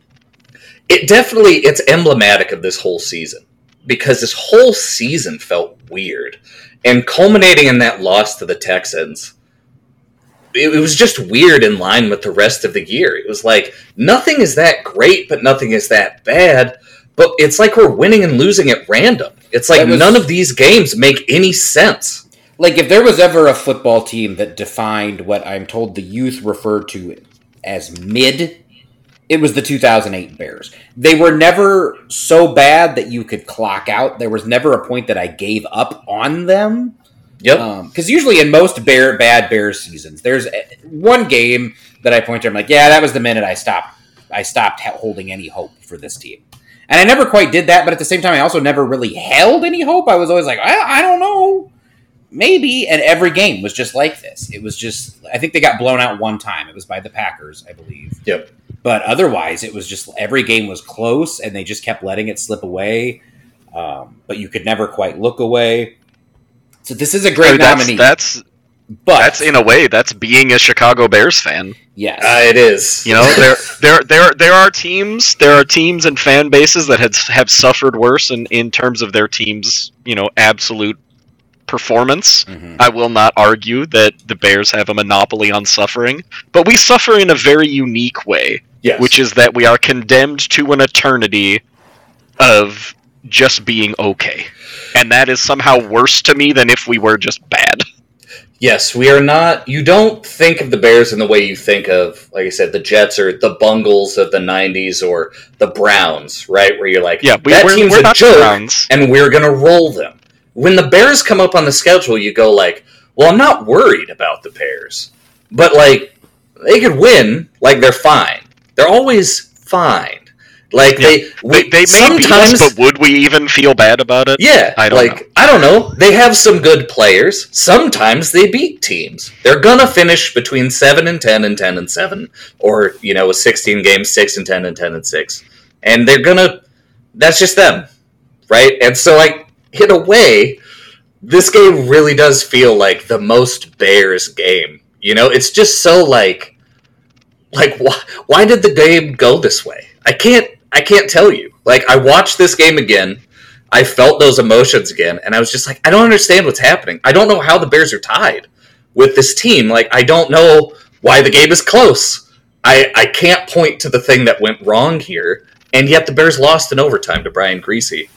it definitely, it's emblematic of this whole season. Because this whole season felt weird. And culminating in that loss to the Texans, it, it was just weird in line with the rest of the year. It was like, nothing is that great, but nothing is that bad. But it's like we're winning and losing at random. It's like was, none of these games make any sense. Like, if there was ever a football team that defined what I'm told the youth refer to as mid, it was the two thousand eight Bears. They were never so bad that you could clock out. There was never a point that I gave up on them. Yep. Because um, usually in most bear, bad Bears seasons, there's one game that I point to, I'm like, yeah, that was the minute I stopped. I stopped holding any hope for this team. And I never quite did that, but at the same time, I also never really held any hope. I was always like, I, I don't know. Maybe, and every game was just like this. It was just, I think they got blown out one time. It was by the Packers, I believe. Yep. But otherwise, it was just, every game was close, and they just kept letting it slip away. Um, but you could never quite look away. So this is a great Dude, that's, nominee. That's, but, that's, in a way, that's being a Chicago Bears fan. Yes. Uh, it is. You know, there, there, there, there are teams, there are teams and fan bases that have, have suffered worse in, in terms of their team's, you know, absolute performance. Mm-hmm. I will not argue that the Bears have a monopoly on suffering, but we suffer in a very unique way, yes. which is that we are condemned to an eternity of just being okay. And that is somehow worse to me than if we were just bad. Yes, we are not... You don't think of the Bears in the way you think of, like I said, the Jets or the Bungles of the nineties or the Browns, right? Where you're like, yeah, we, that we're, team's we're a not joke, Browns. And we're going to roll them. When the Bears come up on the schedule, you go like, well, I'm not worried about the Bears. But, like, they could win. Like, they're fine. They're always fine. Like, yeah. they... We, they, they may sometimes, beat us, but would we even feel bad about it? Yeah. I don't like, know. I don't know. They have some good players. Sometimes they beat teams. They're going to finish between seven and ten and ten and seven. Or, you know, a sixteen game, six and ten and ten and six. And they're going to... That's just them. right? And so, like, in a way, this game really does feel like the most Bears game. You know, it's just so like, like why, why did the game go this way? I can't, I can't tell you. Like, I watched this game again, I felt those emotions again, and I was just like, I don't understand what's happening. I don't know how the Bears are tied with this team. Like, I don't know why the game is close. I, I can't point to the thing that went wrong here, and yet the Bears lost in overtime to Brian Griese.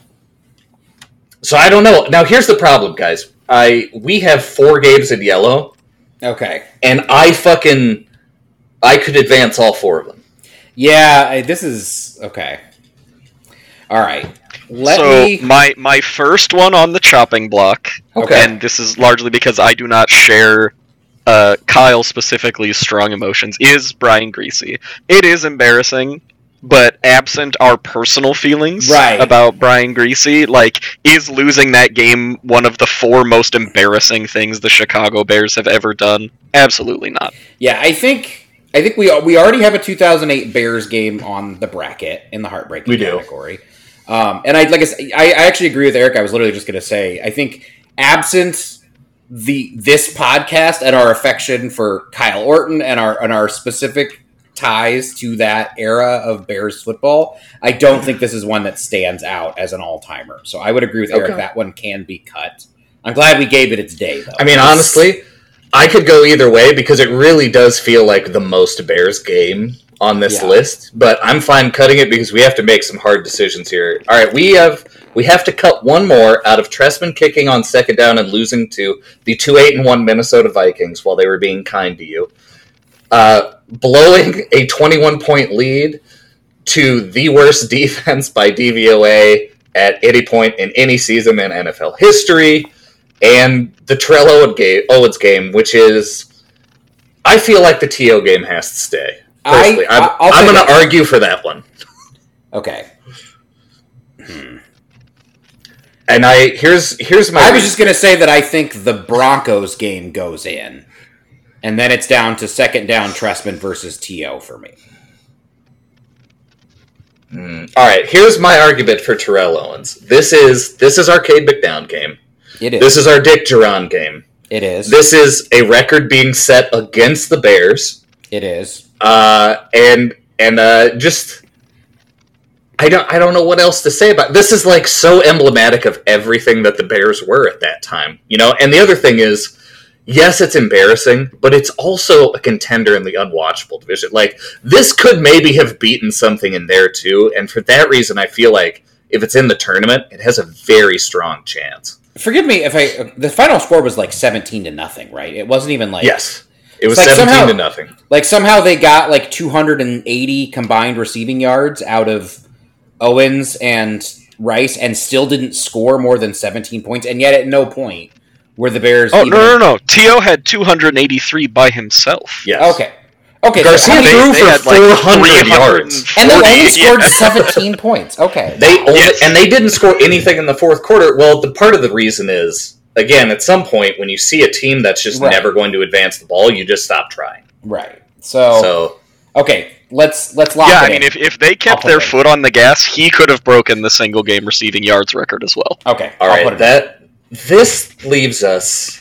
So I don't know. Now here's the problem, guys. I we have four games in yellow. Okay. And I fucking I could advance all four of them. Yeah, I, this is okay. All right. Let so me my my first one on the chopping block, Okay. and this is largely because I do not share uh, Kyle specifically strong emotions, is Brian Griese. It is embarrassing. But absent our personal feelings Right. about Brian Griese, like, is losing that game one of the four most embarrassing things the Chicago Bears have ever done? Absolutely not. Yeah, I think I think we we already have a two thousand eight Bears game on the bracket in the heartbreaking We do. category. Um, and I like I, said, I I actually agree with Eric. I was literally just going to say I think absent the this podcast and our affection for Kyle Orton and our and our specific ties to that era of Bears football, I don't think this is one that stands out as an all-timer. So I would agree with Eric, Okay. that one can be cut. I'm glad we gave it its day, though. I mean, honestly, I could go either way because it really does feel like the most Bears game on this Yeah. list. But I'm fine cutting it because we have to make some hard decisions here. All right, we have we have to cut one more out of Trestman kicking on second down and losing to the two eight and one Minnesota Vikings while they were being kind to you. Uh, blowing a twenty-one point lead to the worst defense by D V O A at any point in any season in N F L history, and the Terrell Owens game, Owens game, which is, I feel like the T O game has to stay. Personally, I- I'm, I'll I'm say going to that- argue for that one. Okay. And I here's here's my. I was just going to say that I think the Broncos game goes in, and then it's down to second down Trestman versus T O for me. Mm, all right, here's my argument for Terrell Owens. This is this is our Cade McNown game. It is. This is our Dick Duran game. It is. This is a record being set against the Bears. It is. Uh, and and uh, just I don't I don't know what else to say about it. This is like so emblematic of everything that the Bears were at that time, you know. And the other thing is, yes, it's embarrassing, but it's also a contender in the unwatchable division. Like, this could maybe have beaten something in there too, and for that reason, I feel like if it's in the tournament, it has a very strong chance. Forgive me if I. The final score was like seventeen to nothing, right? It wasn't even like Yes, it was It's like seventeen somehow- to nothing. like somehow they got like two hundred eighty combined receiving yards out of Owens and Rice, and still didn't score more than seventeen points, and yet at no point were the Bears. Oh, even- no, no, no. T O had two hundred eighty-three by himself. Yes. Okay. Okay. Garcia so how many- threw They for had, like, four hundred yards. and they only scored yeah. seventeen points. Okay. They only, Yes. and they didn't score anything in the fourth quarter. Well, the part of the reason is, again, at some point when you see a team that's just Right. never going to advance the ball, you just stop trying. Right. So, So okay, let's let's lock Yeah, it I mean, in. if, if they I'll kept put their it in. foot on the gas, he could have broken the single game receiving yards record as well. Okay. all I'll right, put it in. that this leaves us.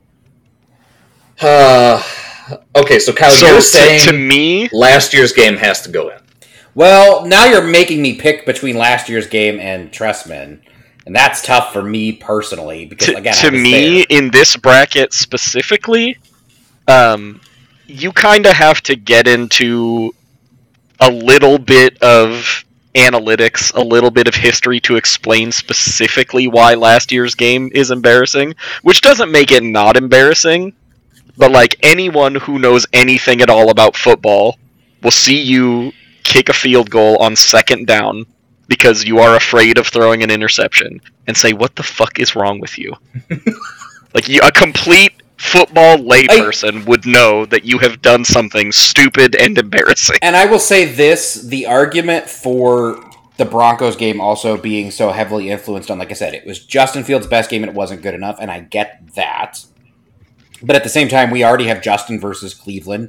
Uh, okay, so Kyle, so you're to, saying to me, last year's game has to go in. Well, now you're making me pick between last year's game and Trestman, and that's tough for me personally because to, again, to I was me, there. in this bracket specifically, um, you kind of have to get into a little bit of analytics, a little bit of history to explain specifically why last year's game is embarrassing, which doesn't make it not embarrassing, but like anyone who knows anything at all about football will see you kick a field goal on second down because you are afraid of throwing an interception and say, what the fuck is wrong with you? Like, you, a complete football layperson would know that you have done something stupid and embarrassing. And I will say this: the argument for the Broncos game also being so heavily influenced on, like I said, it was Justin Fields' best game and it wasn't good enough, and I get that. But at the same time, we already have Justin versus Cleveland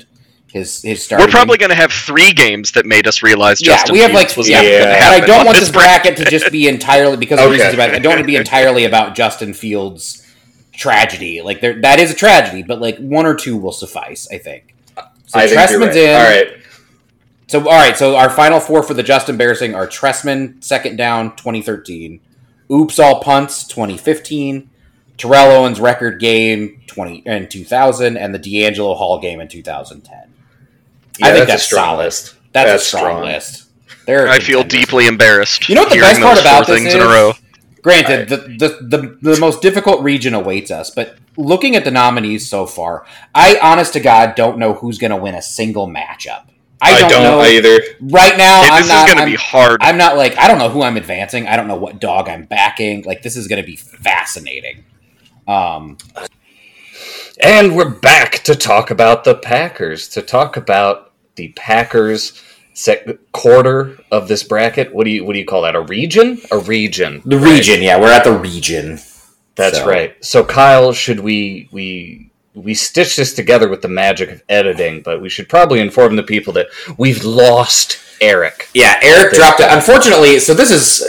His his starting. We're probably going to have three games that made us realize yeah, Justin we have Fields like was yeah. never going to And happen. I don't on want this this bracket to just be entirely because of Okay. reasons about. I don't want it to be entirely about Justin Fields' tragedy. Like there, that is a tragedy, but like one or two will suffice. I think. So I think you're Trestman's right. in. All right. So all right. So our final four for the just embarrassing are Trestman second down twenty thirteen, Oops All Punts twenty fifteen, Terrell Owens record game twenty and two thousand, and the D'Angelo Hall game in two thousand ten. Yeah, I think that's, that's a strong solid. list. That's, That's a strong, strong. list. There, I feel deeply embarrassed. You know what the hearing best part those about four this things is? in a row. Granted, the, the, the, the most difficult region awaits us, but looking at the nominees so far, I, honest to God, don't know who's going to win a single matchup. I don't, I don't know. either. Right now, Hey, I'm this not. is going to I'm, be hard. I'm not like, I don't know who I'm advancing. I don't know what dog I'm backing. Like, this is going to be fascinating. Um, And we're back to talk about the Packers, to talk about the Packers sec- quarter of this bracket. What do you what do you call that? A region? A region. the right? region, yeah, we're at the region. That's So- right. So Kyle, should we we we stitch this together with the magic of editing, but we should probably inform the people that we've lost Eric. Yeah, Eric dropped it. Unfortunately, so this is.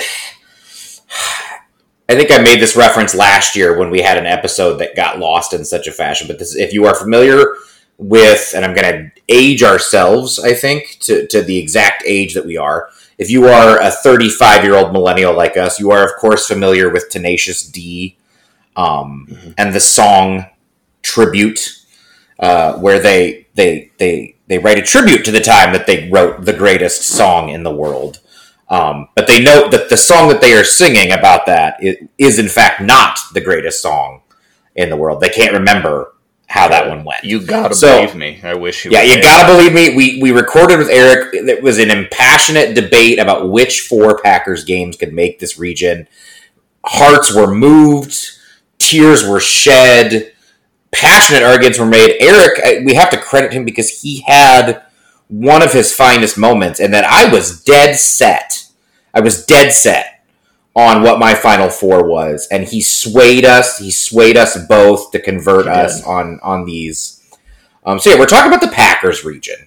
I think I made this reference last year when we had an episode that got lost in such a fashion. But this, if you are familiar with, and I'm going to age ourselves, I think, to, to the exact age that we are. If you are a thirty-five-year-old millennial like us, you are, of course, familiar with Tenacious D um, mm-hmm. and the song Tribute, uh, where they, they, they, they write a tribute to the time that they wrote the greatest song in the world. Um, but they note that the song that they are singing about that is, in fact, not the greatest song in the world. They can't remember how that one went. You gotta so, believe me. I wish you Yeah, would. you gotta believe me. We we recorded with Eric. It was an impassionate debate about which four Packers games could make this region. Hearts were moved. Tears were shed. Passionate arguments were made. Eric, we have to credit him because he had one of his finest moments, and then I was dead set. I was dead set on what my final four was, and he swayed us. He swayed us both to convert us on on these. Um, so yeah, we're talking about the Packers region,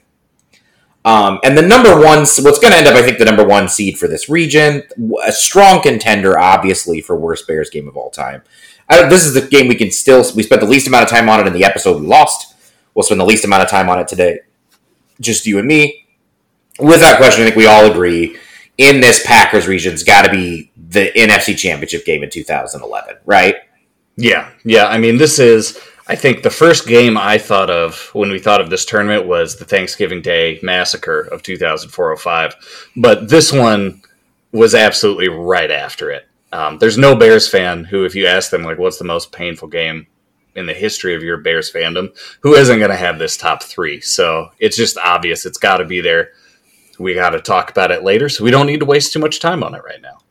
um, and the number one. What's going to end up, I think, the number one seed for this region, a strong contender, obviously, for worst Bears game of all time. I, this is the game we can still. We spent the least amount of time on it in the episode we lost. We'll spend the least amount of time on it today. Just you and me. Without question, I think we all agree. In this Packers region's got to be the N F C Championship game in two thousand eleven, right? Yeah, yeah. I mean, this is, I think, the first game I thought of when we thought of this tournament was the Thanksgiving Day Massacre of two thousand four oh five. But this one was absolutely right after it. Um, there's no Bears fan who, if you ask them, like, what's the most painful game in the history of your Bears fandom, who isn't going to have this top three? So it's just obvious. It's got to be there. We got to talk about it later, so we don't need to waste too much time on it right now.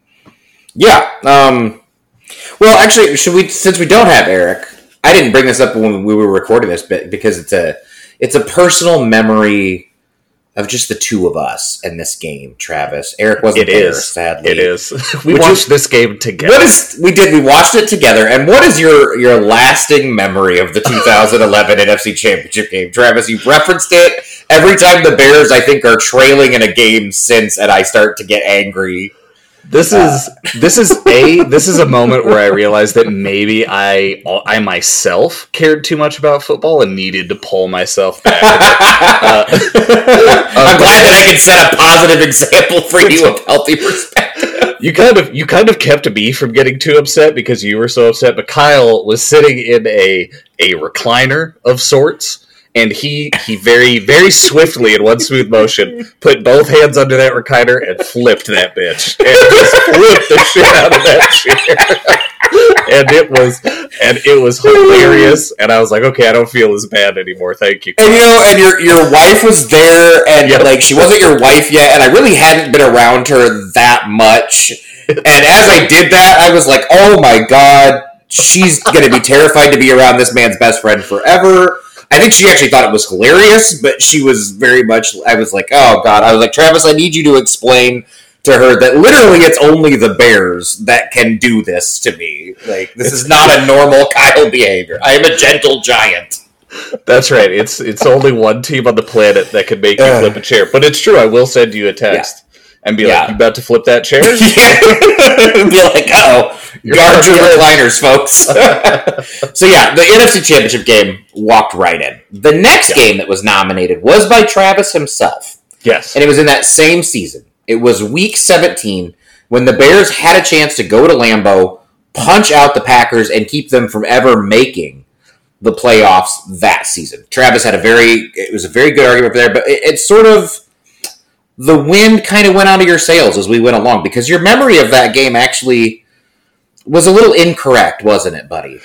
Yeah. Um, well, actually, should we? Since we don't have Eric, I didn't bring this up when we were recording this, but because it's a it's a personal memory of just the two of us in this game. Travis, Eric wasn't It there, is. sadly. It is. We Would watched you- this game together. What is we did? We watched it together. And what is your your lasting memory of the two thousand eleven N F C Championship game, Travis? You've referenced it every time the Bears, I think, are trailing in a game since, and I start to get angry. This is this is a this is a moment where I realized that maybe I I myself cared too much about football and needed to pull myself back. uh, I'm glad that I can set a positive example for you of healthy perspective. You kind of you kind of kept me from getting too upset because you were so upset, but Kyle was sitting in a a recliner of sorts. And he, he very, very swiftly, in one smooth motion, put both hands under that recliner and flipped that bitch. And just flipped the shit out of that chair. And it was and it was hilarious. And I was like, okay, I don't feel as bad anymore. Thank you. And you know, and your your wife was there, and Yep. like she wasn't your wife yet, and I really hadn't been around her that much. And as I did that, I was like, oh my god, she's gonna be terrified to be around this man's best friend forever. I think she actually thought it was hilarious, but she was very much, I was like, oh god, I was like, Travis, I need you to explain to her that literally it's only the Bears that can do this to me. Like, this is not a normal Kyle behavior. I am a gentle giant. That's right. It's it's only one team on the planet that can make you Uh, flip a chair. But it's true. I will send you a text and be Yeah. like, "You about to flip that chair?" Yeah. Be like, oh, guard your recliners, folks. So yeah, the N F C Championship game walked right in. The next Yeah. game that was nominated was by Travis himself, Yes. and it was in that same season. It was Week seventeen when the Bears had a chance to go to Lambeau, punch out the Packers, and keep them from ever making the playoffs that season. Travis had a very, it was a very good argument there, but it, it's sort of, the wind kind of went out of your sails as we went along, because your memory of that game actually was a little incorrect, wasn't it, buddy?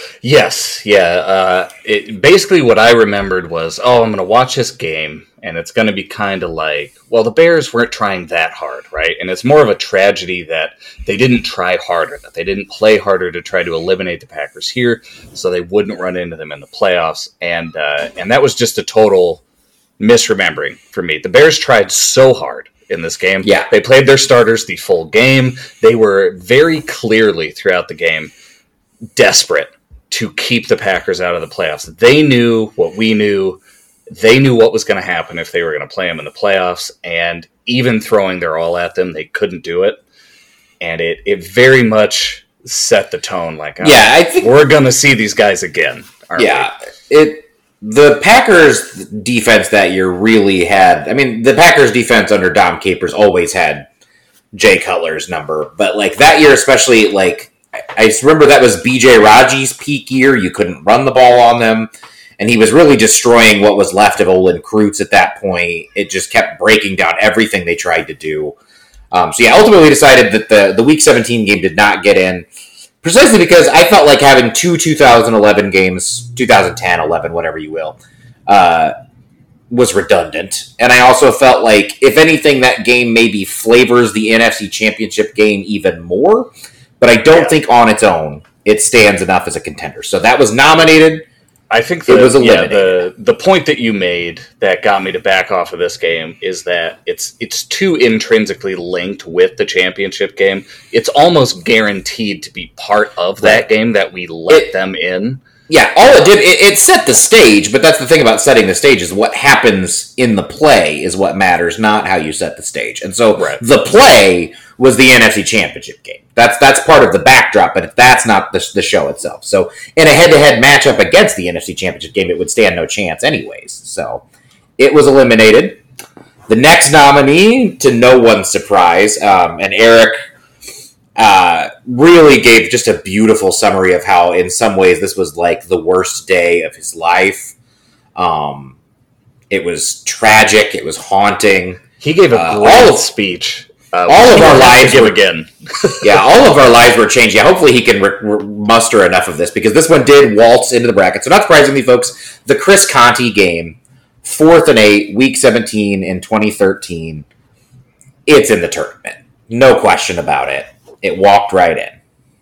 Yes, yeah. Uh, it, basically, what I remembered was, oh, I'm going to watch this game, and it's going to be kind of like, well, the Bears weren't trying that hard, right? And it's more of a tragedy that they didn't try harder, that they didn't play harder to try to eliminate the Packers here, so they wouldn't run into them in the playoffs. And uh, and that was just a total misremembering for me. The Bears tried so hard in this game. Yeah. They played their starters the full game. They were very clearly throughout the game desperate to keep the Packers out of the playoffs. They knew what we knew. They knew what was going to happen if they were going to play them in the playoffs, and even throwing their all at them, they couldn't do it. And it, it very much set the tone. Like, oh, Yeah, I think we're going to see these guys again, aren't yeah, it the Packers defense that year really had. I mean, the Packers defense under Dom Capers always had Jay Cutler's number, but like that year especially, like I, I just remember that was B J Raji's peak year. You couldn't run the ball on them, and he was really destroying what was left of Olin Kreutz at that point. It just kept breaking down everything they tried to do. Um, so yeah, ultimately we decided that the the Week seventeen game did not get in. Precisely because I felt like having two two thousand eleven games, two thousand ten, eleven, whatever you will, uh, was redundant. And I also felt like, if anything, that game maybe flavors the N F C Championship game even more. But I don't Yeah. think on its own it stands enough as a contender. So that was nominated. I think It the, was yeah, eliminated. the the point that you made that got me to back off of this game is that it's it's too intrinsically linked with the championship game. It's almost guaranteed to be part of that Right. game that we let It- them in. Yeah, all it did, it, it set the stage, but that's the thing about setting the stage, is what happens in the play is what matters, not how you set the stage. And so Right. the play was the N F C Championship game. That's that's part of the backdrop, but that's not the, the show itself. So in a head-to-head matchup against the N F C Championship game, it would stand no chance anyways. So it was eliminated. The next nominee, to no one's surprise, um, and Eric uh, really gave just a beautiful summary of how, in some ways, this was like the worst day of his life. Um, it was tragic. It was haunting. He gave a Uh, great all of- speech. Uh, all which of he our will have to lives give were- again. Yeah, all of our lives were changed. Yeah, hopefully he can re- re- muster enough of this, because this one did waltz into the bracket. So not surprisingly, folks, the Chris Conti game, fourth and eight, week seventeen in twenty thirteen, it's in the tournament. No question about it. It walked right in.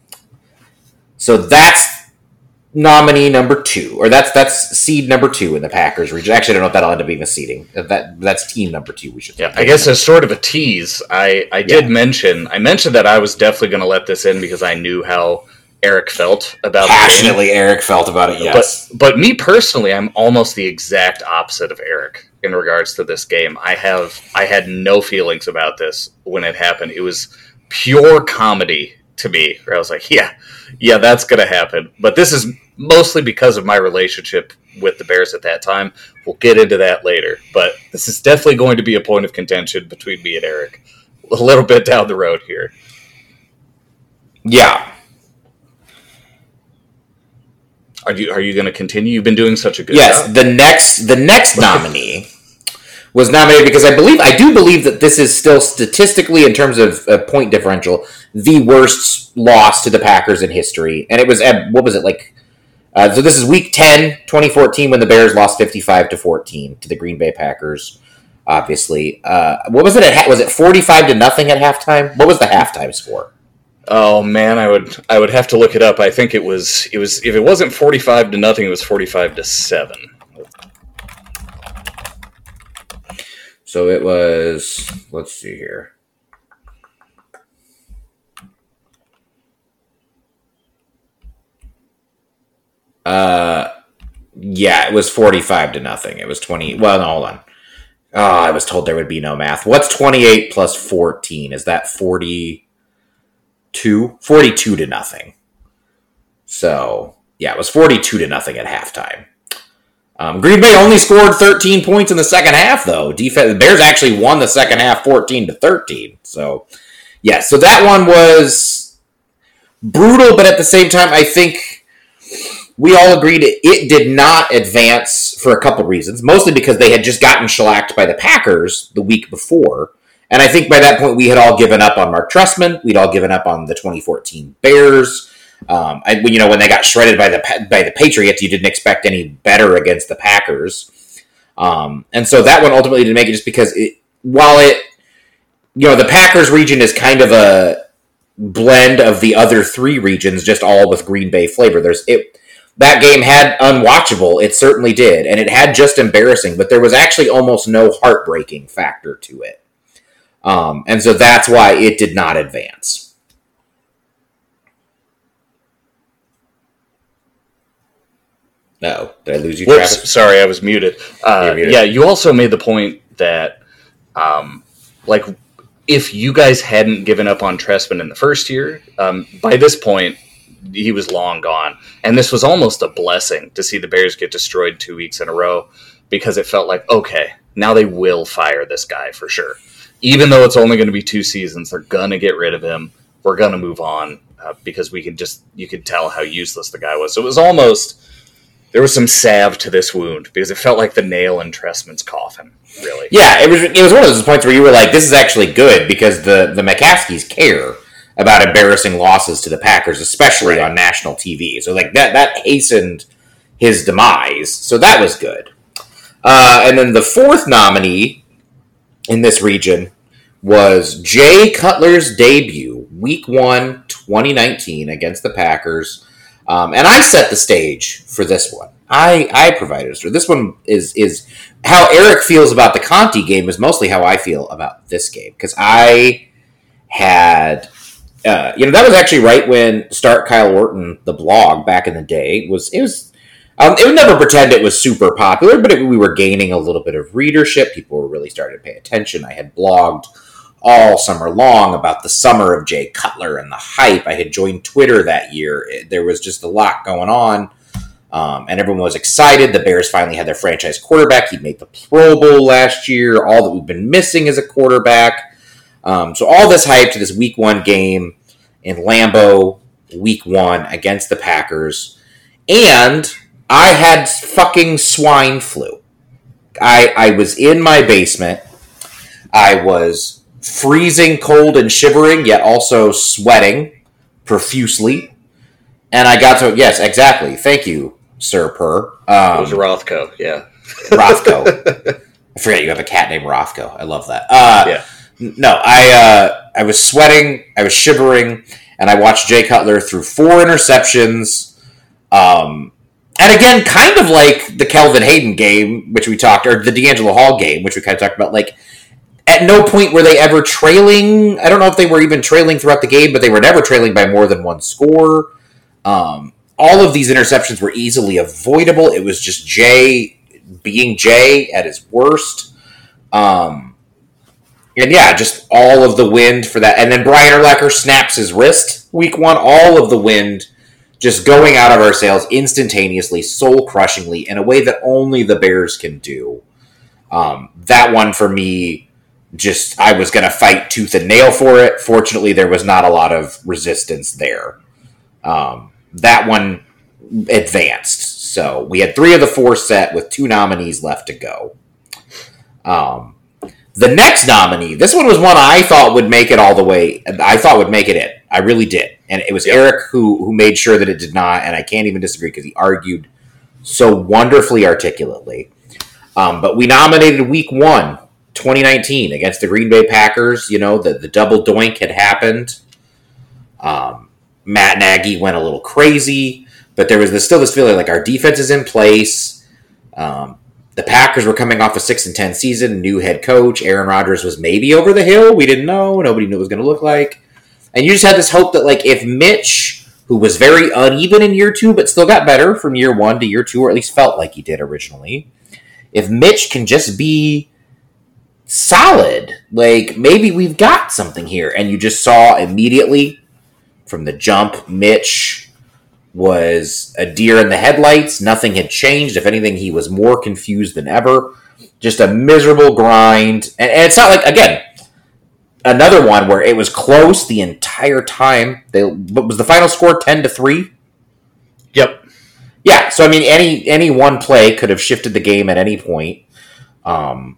So that's nominee number two, or that's that's seed number two in the Packers region. Actually, I don't know if that'll end up being a seeding. That that's team number two. We should. Yeah, I guess as sort of a tease, I, I did mention I mentioned that I was definitely going to let this in because I knew how Eric felt about the game. passionately Eric felt about it. Yes, But but me personally, I'm almost the exact opposite of Eric in regards to this game. I have I had no feelings about this when it happened. It was pure comedy to me, where I was like, yeah, yeah, that's gonna happen. But this is mostly because of my relationship with the Bears at that time. We'll get into that later. But this is definitely going to be a point of contention between me and Eric a little bit down the road here. yeah. Are you are you going to continue? You've been doing such a good Yes, job. the next the next nominee was nominated because I believe I do believe that this is still statistically, in terms of uh, point differential, the worst loss to the Packers in history. And it was at, what was it like? Uh, so this is week ten, twenty fourteen, when the Bears lost fifty-five to fourteen to the Green Bay Packers. Obviously, uh, what was it? At ha- was it forty-five to nothing at halftime? What was the halftime score? Oh man, I would I would have to look it up. I think it was it was if it wasn't forty-five to nothing, it was forty-five to seven. So it was. Let's see here. Uh, Yeah, it was forty-five to nothing. It was twenty. Well, no, hold on. Oh, I was told there would be no math. What's twenty-eight plus fourteen? Is that forty-two? forty-two to nothing. So, yeah, it was forty-two to nothing at halftime. Um, Green Bay only scored thirteen points in the second half, though. Defense, the Bears actually won the second half fourteen to thirteen. So, yeah, so that one was brutal, but at the same time, I think we all agreed it did not advance for a couple reasons. Mostly because they had just gotten shellacked by the Packers the week before. And I think by that point we had all given up on Mark Trestman. We'd all given up on the twenty fourteen Bears. Um, I, you know, when they got shredded by the by the Patriots, you didn't expect any better against the Packers. Um, and so that one ultimately didn't make it just because it, while it, you know, the Packers region is kind of a blend of the other three regions, just all with Green Bay flavor. There's it. That game had unwatchable. It certainly did. And it had just embarrassing, but there was actually almost no heartbreaking factor to it. Um, and so that's why it did not advance. No, did I lose you, Whoops, Travis? sorry, I was muted. Uh, muted. Yeah, you also made the point that, um, like, if you guys hadn't given up on Trestman in the first year, um, by this point, he was long gone. And this was almost a blessing to see the Bears get destroyed two weeks in a row because it felt like, okay, now they will fire this guy for sure. Even though it's only going to be two seasons, they're going to get rid of him. We're going to move on uh, because we can just, you could tell how useless the guy was. So it was almost, there was some salve to this wound because it felt like the nail in Trestman's coffin, really. Yeah, it was, it was one of those points where you were like, this is actually good because the, the McCaskies care about embarrassing losses to the Packers, especially right. on national T V. So like that that hastened his demise. So that was good. Uh, and then the fourth nominee in this region was Jay Cutler's debut, week one, twenty nineteen, against the Packers. Um, and I set the stage for this one. I, I provided a story. This one is is how Eric feels about the Conti game is mostly how I feel about this game. Because I had... Uh, you know, that was actually right when Start Kyle Orton, the blog back in the day, was, it was, um, it would never pretend it was super popular, but it, we were gaining a little bit of readership. People were really starting to pay attention. I had blogged all summer long about the summer of Jay Cutler and the hype. I had joined Twitter that year. It, there was just a lot going on, um, and everyone was excited. The Bears finally had their franchise quarterback. He'd made the Pro Bowl last year, all that we've been missing as a quarterback. Um, so all this hype to this week one game in Lambeau, week one against the Packers. And I had fucking swine flu. I, I was in my basement. I was freezing cold and shivering, yet also sweating profusely. And I got to, yes, exactly. Thank you, Sir Purr. Um, it was Rothko, yeah. Rothko. I forget you have a cat named Rothko. I love that. Uh, yeah. No, I uh, I was sweating, I was shivering, and I watched Jay Cutler through four interceptions. Um, and again, kind of like the Kelvin Hayden game, which we talked, or the D'Angelo Hall game, which we kind of talked about. Like, at no point were they ever trailing. I don't know if they were even trailing throughout the game, but they were never trailing by more than one score. Um, all of these interceptions were easily avoidable. It was just Jay being Jay at his worst. Um... And yeah, just all of the wind for that. And then Brian Urlacher snaps his wrist week one. All of the wind just going out of our sails instantaneously, soul-crushingly, in a way that only the Bears can do. Um, that one, for me, just, I was going to fight tooth and nail for it. Fortunately, there was not a lot of resistance there. Um, that one advanced. So we had three of the four set with two nominees left to go. Um, The next nominee, this one was one I thought would make it all the way. I thought would make it in. I really did. And it was yep. Eric who who made sure that it did not, and I can't even disagree because he argued so wonderfully articulately. Um, but we nominated week one, twenty nineteen, against the Green Bay Packers. You know, the, the double doink had happened. Um, Matt Nagy went a little crazy, but there was this, still this feeling like our defense is in place. Um The Packers were coming off a six and ten season, new head coach. Aaron Rodgers was maybe over the hill. We didn't know. Nobody knew what it was going to look like. And you just had this hope that, like, if Mitch who was very uneven in year two, but still got better from year one to year two, or at least felt like he did originally. If Mitch can just be solid, like maybe we've got something here. And you just saw immediately from the jump, Mitch was a deer in the headlights. Nothing had changed. If anything, he was more confused than ever. Just a miserable grind. And, and it's not like, again, another one where it was close the entire time. They, what was the final score, ten to three? Yep. Yeah, so I mean, any any one play could have shifted the game at any point. Um,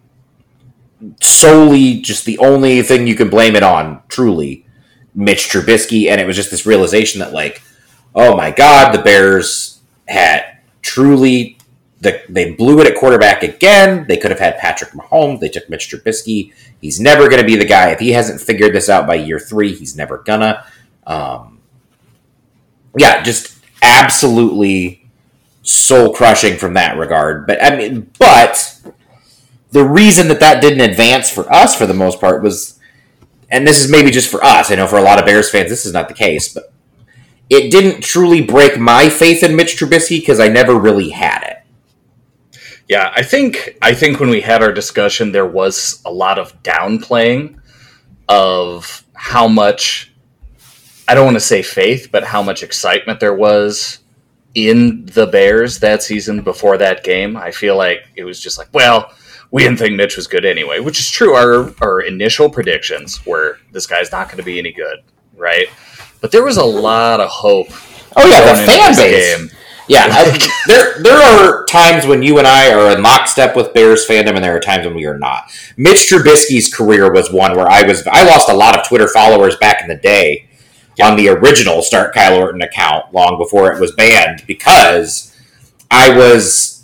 solely, just the only thing you can blame it on, truly, Mitch Trubisky, and it was just this realization that, like, oh my God, the Bears had truly, the, they blew it at quarterback again. They could have had Patrick Mahomes. They took Mitch Trubisky. He's never going to be the guy. If he hasn't figured this out by year three, he's never gonna. Um, yeah, just absolutely soul-crushing from that regard. But, I mean, but the reason that that didn't advance for us for the most part was, and this is maybe just for us, I know for a lot of Bears fans this is not the case, but it didn't truly break my faith in Mitch Trubisky because I never really had it. Yeah, I think I think when we had our discussion, there was a lot of downplaying of how much, I don't want to say faith, but how much excitement there was in the Bears that season before that game. I feel like it was just like, well, we didn't think Mitch was good anyway, which is true. Our our initial predictions were this guy's not going to be any good, right? But there was a lot of hope. Oh yeah, the fan base. Game. Yeah, I, there there are times when you and I are in lockstep with Bears fandom, and there are times when we are not. Mitch Trubisky's career was one where I was I lost a lot of Twitter followers back in the day yeah. on the original Start Kyle Orton account long before it was banned because I was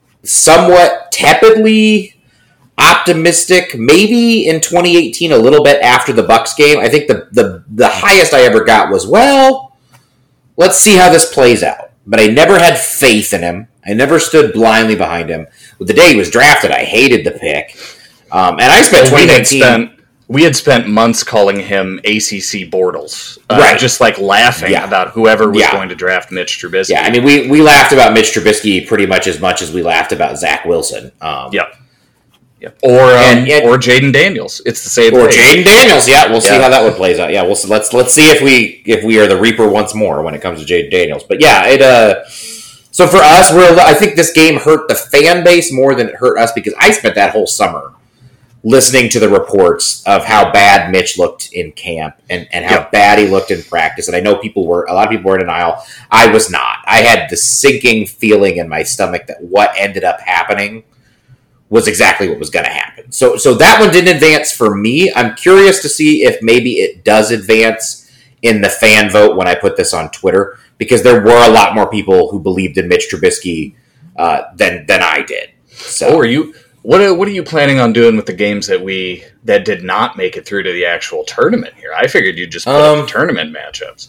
somewhat tepidly optimistic, maybe in twenty eighteen, a little bit after the Bucs game. I think the the the highest I ever got was, well, let's see how this plays out. But I never had faith in him. I never stood blindly behind him. With the day he was drafted, I hated the pick. Um, and I spent twenty nineteen... We had spent, we had spent months calling him A C C Bortles. Uh, right. Just like laughing yeah. about whoever was yeah. going to draft Mitch Trubisky. Yeah, I mean, we, we laughed about Mitch Trubisky pretty much as much as we laughed about Zach Wilson. Um, yep. Yep. Or um, and, and, or Jaden Daniels. It's the same Or thing. Jaden Daniels, yeah. We'll yeah. see how that one plays out. Yeah, we'll see, let's let's see if we if we are the Reaper once more when it comes to Jaden Daniels. But yeah, it uh so for us, we're I think this game hurt the fan base more than it hurt us because I spent that whole summer listening to the reports of how bad Mitch looked in camp and, and how yep. bad he looked in practice. And I know people were a lot of people were in denial. I was not. I had the sinking feeling in my stomach that what ended up happening was exactly what was going to happen. So so that one didn't advance for me. I'm curious to see if maybe it does advance in the fan vote when I put this on Twitter, because there were a lot more people who believed in Mitch Trubisky uh, than than I did. So oh, are you what are, what are you planning on doing with the games that we that did not make it through to the actual tournament here? I figured you'd just put um, up the tournament matchups.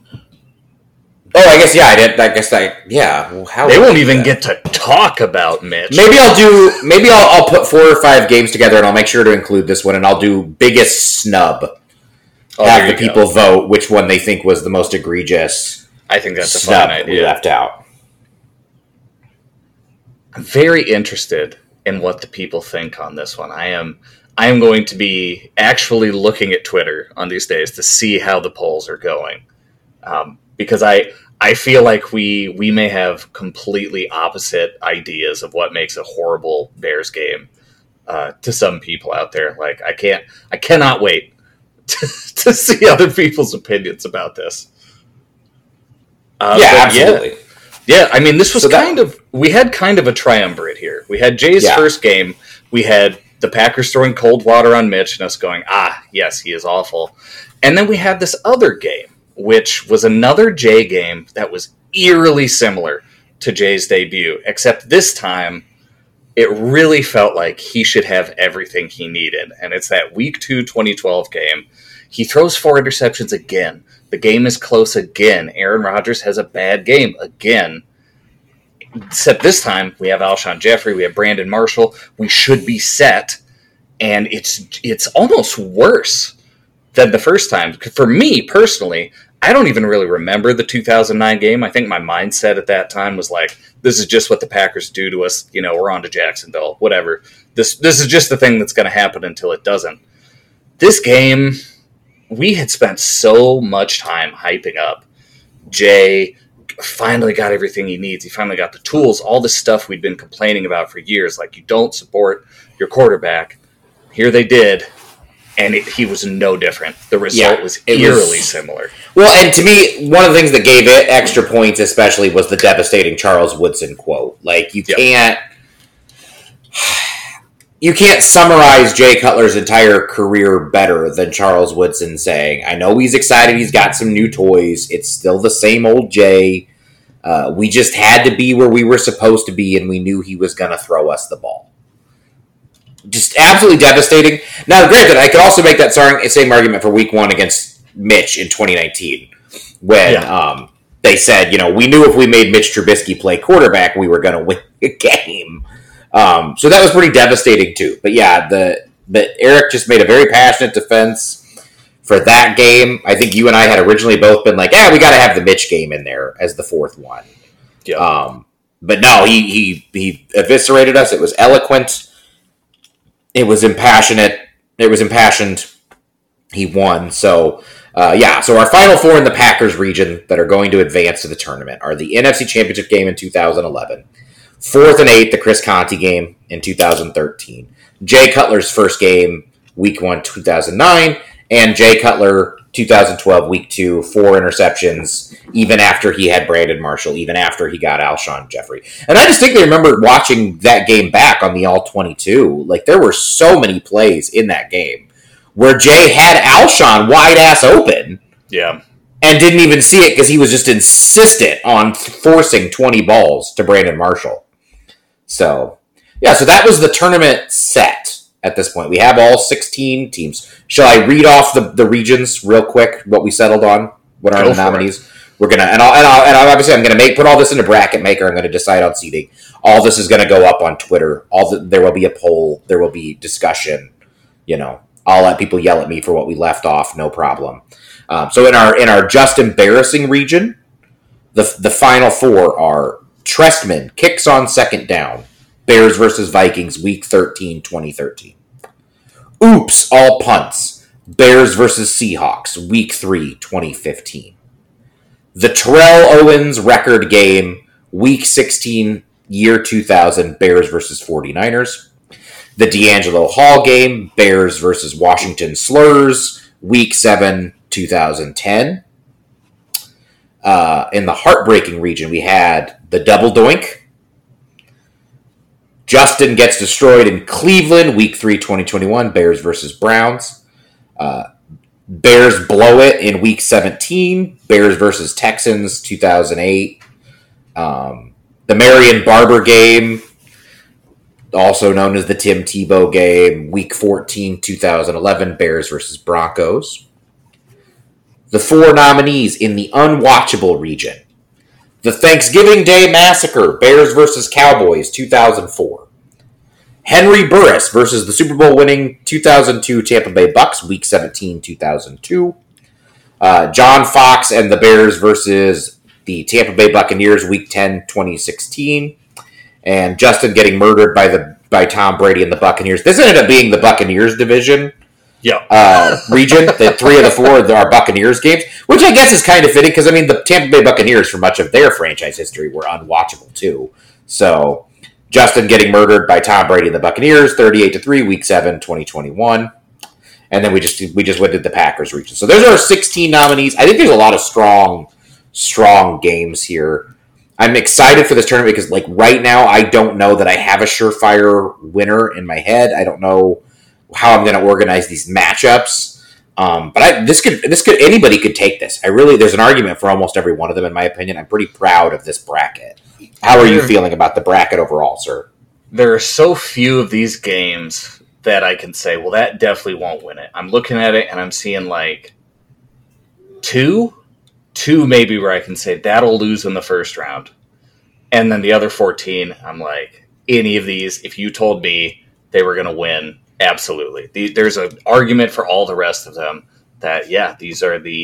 Oh, I guess yeah. I did. I guess I yeah. Well, how they won't even get to talk about Mitch. Maybe I'll do. Maybe I'll, I'll put four or five games together, and I'll make sure to include this one, and I'll do biggest snub. Oh, have the people go. vote which one they think was the most egregious. I think that's a snub fun idea. We left out. I'm very interested in what the people think on this one. I am. I am going to be actually looking at Twitter on these days to see how the polls are going, um, because I. I feel like we we may have completely opposite ideas of what makes a horrible Bears game uh, to some people out there. Like I can't, I cannot wait to, to see other people's opinions about this. Uh, yeah, absolutely. Yeah, yeah, I mean, this was so kind that, of we had kind of a triumvirate here. We had Jay's yeah. first game. We had the Packers throwing cold water on Mitch and us going, ah, yes, he is awful. And then we had this other game, which was another Jay game that was eerily similar to Jay's debut, except this time it really felt like he should have everything he needed. And it's that week two twenty twelve game. He throws four interceptions again. The game is close again. Aaron Rodgers has a bad game again. Except this time we have Alshon Jeffrey, we have Brandon Marshall. We should be set. And it's it's almost worse than the first time. For me, personally, I don't even really remember the two thousand nine game. I think my mindset at that time was like, this is just what the Packers do to us. You know, we're on to Jacksonville, whatever. This this is just the thing that's going to happen until it doesn't. This game, we had spent so much time hyping up. Jay finally got everything he needs. He finally got the tools, all this stuff we'd been complaining about for years. Like, you don't support your quarterback. Here they did. And it, he was no different. The result yeah, was eerily was, similar. Well, and to me, one of the things that gave it extra points especially was the devastating Charles Woodson quote. Like, you yep. can't... You can't summarize Jay Cutler's entire career better than Charles Woodson saying, I know he's excited, he's got some new toys, it's still the same old Jay. Uh, we just had to be where we were supposed to be, and we knew he was going to throw us the ball. Just absolutely devastating. Now, granted, I could also make that same argument for week one against Mitch in twenty nineteen, when yeah. um, they said, you know, we knew if we made Mitch Trubisky play quarterback, we were going to win the game. Um, so that was pretty devastating too. But yeah, the but Eric just made a very passionate defense for that game. I think you and I had originally both been like, yeah, we got to have the Mitch game in there as the fourth one. Yeah. Um, but no, he, he, he eviscerated us. It was eloquent. It was impassionate. It was impassioned. He won. So, uh, yeah. So our final four in the Packers region that are going to advance to the tournament are the N F C Championship game in two thousand eleven. Fourth and eighth, the Chris Conte game in two thousand thirteen. Jay Cutler's first game, week one, two thousand nine. And Jay Cutler, two thousand twelve, week two, four interceptions, even after he had Brandon Marshall, even after he got Alshon Jeffrey. And I distinctly remember watching that game back on the all twenty-two. Like, there were so many plays in that game where Jay had Alshon wide-ass open. Yeah. And didn't even see it because he was just insistent on forcing twenty balls to Brandon Marshall. So, yeah, so that was the tournament set at this point. We have all sixteen teams. Shall I read off the, the regions real quick, what we settled on? What are Go the nominees? It. We're going to, and I'll, and I'll, and obviously I'm going to make, put all this in a bracket maker. I'm going to decide on seating. All this is going to go up on Twitter. All the, there will be a poll. There will be discussion. You know, I'll let people yell at me for what we left off. No problem. Um, so in our, in our just embarrassing region, the, the final four are Trestman kicks on second down. Bears versus Vikings, week thirteen, twenty thirteen. Oops, all punts. Bears versus Seahawks, week three, twenty fifteen. The Terrell Owens record game, week sixteen, year two thousand, Bears versus 49ers. The D'Angelo Hall game, Bears versus Washington Slurs, week seven, twenty ten. Uh, in the heartbreaking region, we had the Double Doink. Justin gets destroyed in Cleveland, week three, twenty twenty-one, Bears versus Browns. Uh, Bears blow it in week seventeen, Bears versus Texans, two thousand eight. Um, the Marion Barber game, also known as the Tim Tebow game, week fourteen, twenty eleven, Bears versus Broncos. The four nominees in the unwatchable region. The Thanksgiving Day Massacre, Bears versus Cowboys, two thousand four. Henry Burris versus the Super Bowl winning two thousand two Tampa Bay Bucks, week seventeen, two thousand two. Uh, John Fox and the Bears versus the Tampa Bay Buccaneers, week ten, twenty sixteen. And Justin getting murdered by the by Tom Brady and the Buccaneers. This ended up being the Buccaneers division. Yeah. Uh, region, the three of the four are Buccaneers games, which I guess is kind of fitting because, I mean, the Tampa Bay Buccaneers for much of their franchise history were unwatchable too. So, Justin getting murdered by Tom Brady and the Buccaneers, thirty-eight to three, week seven, twenty twenty-one. And then we just we just went to the Packers region. So, those are our sixteen nominees. I think there's a lot of strong, strong games here. I'm excited for this tournament because, like, right now, I don't know that I have a surefire winner in my head. I don't know how I'm going to organize these matchups. Um, but I, this could, this could, anybody could take this. I really, there's an argument for almost every one of them, in my opinion. I'm pretty proud of this bracket. How are you feeling about the bracket overall, sir? There are so few of these games that I can say, well, that definitely won't win it. I'm looking at it and I'm seeing like two, two maybe where I can say that'll lose in the first round. And then the other fourteen, I'm like, any of these, if you told me they were going to win, absolutely. The, there's an argument for all the rest of them that, yeah, these are the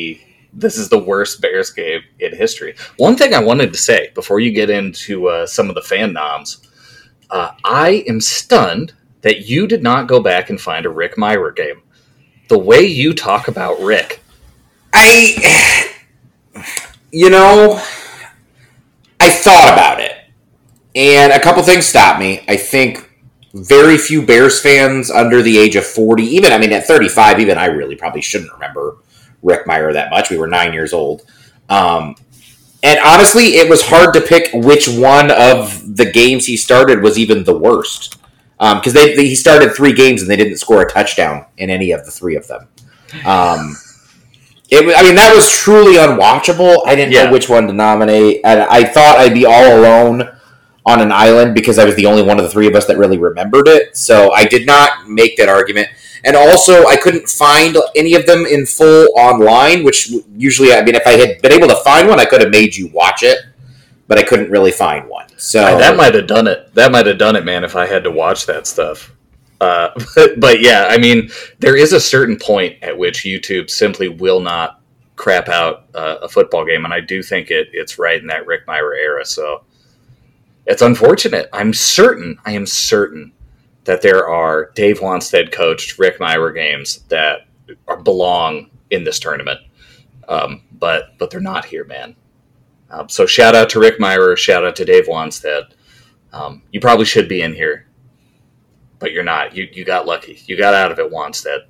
this is the worst Bears game in history. One thing I wanted to say before you get into uh, some of the fan noms, uh, I am stunned that you did not go back and find a Rick Mirer game. The way you talk about Rick. I, you know, I thought about it. And a couple things stopped me. I think very few Bears fans under the age of forty, even, I mean, at thirty-five, even I really probably shouldn't remember Rick Mirer that much. We were nine years old. Um, and honestly, it was hard to pick which one of the games he started was even the worst. Because um, they, they, he started three games and they didn't score a touchdown in any of the three of them. Um, it, I mean, that was truly unwatchable. I didn't yeah. know which one to nominate. And I thought I'd be all alone on an island because I was the only one of the three of us that really remembered it. So I did not make that argument. And also, I couldn't find any of them in full online, which usually, I mean, if I had been able to find one, I could have made you watch it. But I couldn't really find one. So that might have done it. That might have done it, man, if I had to watch that stuff. Uh, but, but yeah, I mean, there is a certain point at which YouTube simply will not crap out uh, a football game, and I do think it it's right in that Rick Mirer era. So it's unfortunate. I'm certain, I am certain that there are Dave Wanstead coached Rick Mirer games that are, belong in this tournament, um, but but they're not here, man. Um, so shout out to Rick Mirer, shout out to Dave Wanstead. Um, you probably should be in here, but you're not. You you got lucky. You got out of it, Wanstead.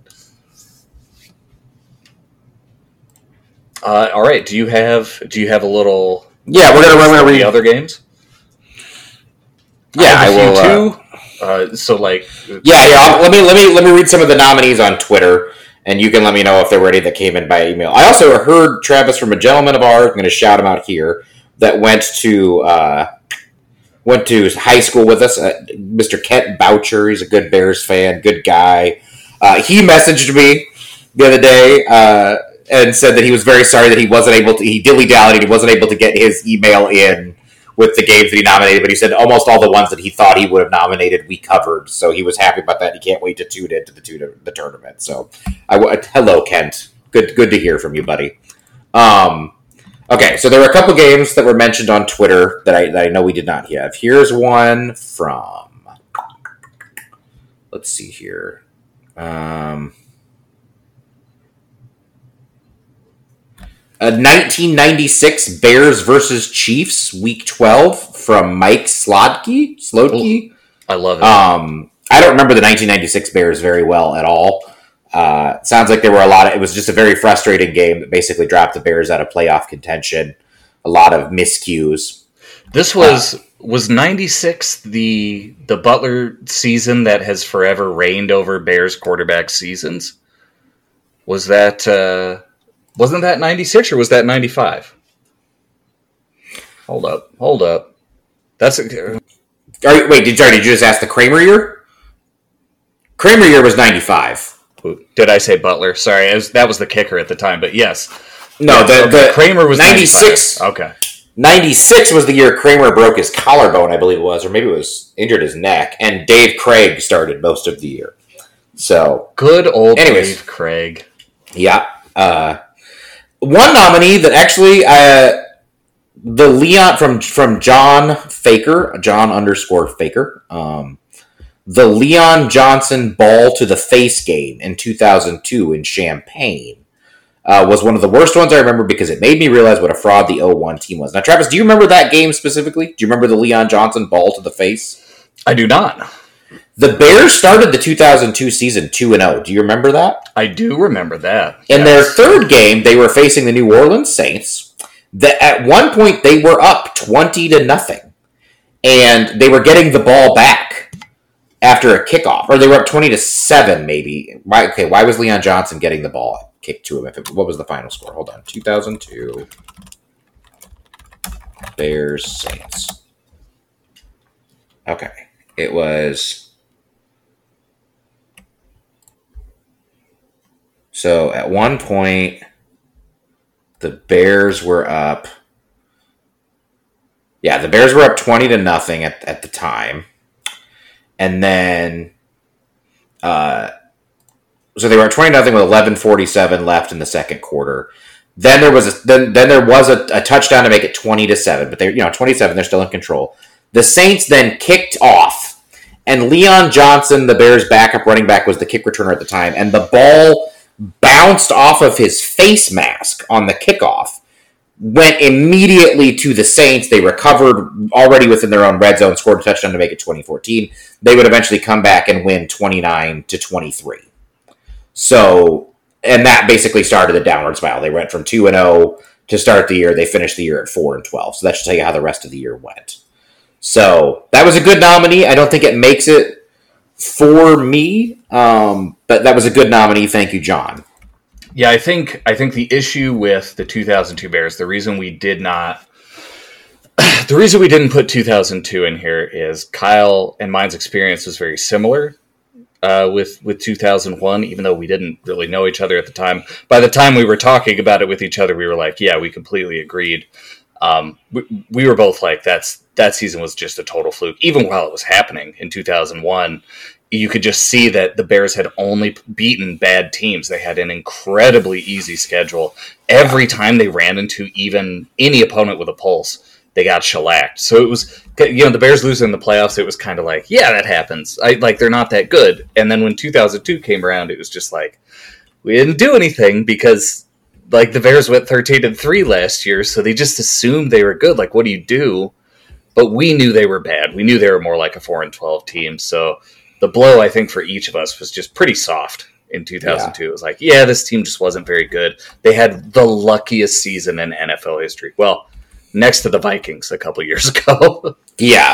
Uh, all right. Do you have do you have a little? Yeah, we're gonna run over the other games. Yeah, I, I will too. Uh, uh, so like, yeah, yeah. I'll, let me let me let me read some of the nominees on Twitter. And you can let me know if there were any that came in by email. I also heard, Travis, from a gentleman of ours, I'm going to shout him out here, that went to uh, went to high school with us, uh, Mister Kent Boucher. He's a good Bears fan, good guy. Uh, he messaged me the other day uh, and said that he was very sorry that he wasn't able to, he dilly-dallied and he wasn't able to get his email in with the games that he nominated, but he said almost all the ones that he thought he would have nominated we covered, so he was happy about that. He can't wait to tune into the, to the tournament. So, I, hello, Kent. Good good to hear from you, buddy. Um, okay, so there were a couple games that were mentioned on Twitter that I, that I know we did not have. Here's one from, let's see here. Um... Uh, nineteen ninety-six Bears versus Chiefs, Week twelve, from Mike Slodky. Slodky. I love it. Um, I don't remember the nineteen ninety-six Bears very well at all. Uh, it sounds like there were a lot of. It was just a very frustrating game that basically dropped the Bears out of playoff contention. A lot of miscues. This was uh, was ninety-six the the Butler season that has forever reigned over Bears quarterback seasons. Was that? Uh, Wasn't that ninety-six or was that ninety-five? Hold up. Hold up. That's a... Are you, wait, did, sorry, did you just ask the Kramer year? Kramer year was ninety-five. Did I say Butler? Sorry, was, that was the kicker at the time, but yes. No, yeah, the, okay. the Kramer was ninety-six. ninety-five. Okay. ninety-six was the year Kramer broke his collarbone, I believe it was, or maybe it was injured his neck, and Dave Craig started most of the year. So, good old anyways, Dave Craig. Yeah. Uh, one nominee that actually, uh, the Leon from from John Faker, John underscore Faker, um, the Leon Johnson ball to the face game in two thousand two in Champaign uh, was one of the worst ones I remember because it made me realize what a fraud the oh one team was. Now, Travis, do you remember that game specifically? Do you remember the Leon Johnson ball to the face? I do not. The Bears started the two thousand two season two and oh. Do you remember that? I do remember that. In yes. their third game, they were facing the New Orleans Saints. That at one point they were up twenty to nothing, and they were getting the ball back after a kickoff, or they were up twenty to seven, maybe. Why? Okay, why was Leon Johnson getting the ball kicked to him? If it, what was the final score? Hold on, two thousand two Bears Saints. Okay, it was. So at one point, the Bears were up. Yeah, the Bears were up twenty to nothing at, at the time. And then, uh, so they were at twenty to nothing with eleven forty-seven left in the second quarter. Then there was a, then then there was a, a touchdown to make it twenty to seven, but they you know twenty-seven, they're still in control. The Saints then kicked off, and Leon Johnson, the Bears' backup running back, was the kick returner at the time, and the ball bounced off of his face mask on the kickoff, went immediately to the Saints. They recovered already within their own red zone, scored a touchdown to make it twenty fourteen. They would eventually come back and win twenty-nine to twenty-three. So. And that basically started a downward spiral. They went from two and oh to start the year. They finished the year at four and twelve. So that should tell you how the rest of the year went. So that was a good nominee. I don't think it makes it for me, um, but that was a good nominee. Thank you, John. Yeah, I think I think the issue with the two thousand two Bears, the reason we did not, the reason we didn't put two thousand two in here is Kyle and mine's experience was very similar. Uh, with with two thousand one, even though we didn't really know each other at the time. By the time we were talking about it with each other, we were like, yeah, we completely agreed. Um, we, we were both like, that's that season was just a total fluke. Even while it was happening in two thousand one, you could just see that the Bears had only beaten bad teams. They had an incredibly easy schedule. Every time they ran into even any opponent with a pulse, they got shellacked. So it was, you know, the Bears losing in the playoffs, it was kind of like, yeah, that happens. I like, they're not that good. And then when two thousand two came around, it was just like, we didn't do anything because, like, the Bears went thirteen and three last year, so they just assumed they were good. Like, what do you do? But we knew they were bad. We knew they were more like a four and twelve team. So the blow, I think, for each of us was just pretty soft in two thousand two. Yeah. It was like, yeah, this team just wasn't very good. They had the luckiest season in N F L history. Well, next to the Vikings a couple years ago. yeah.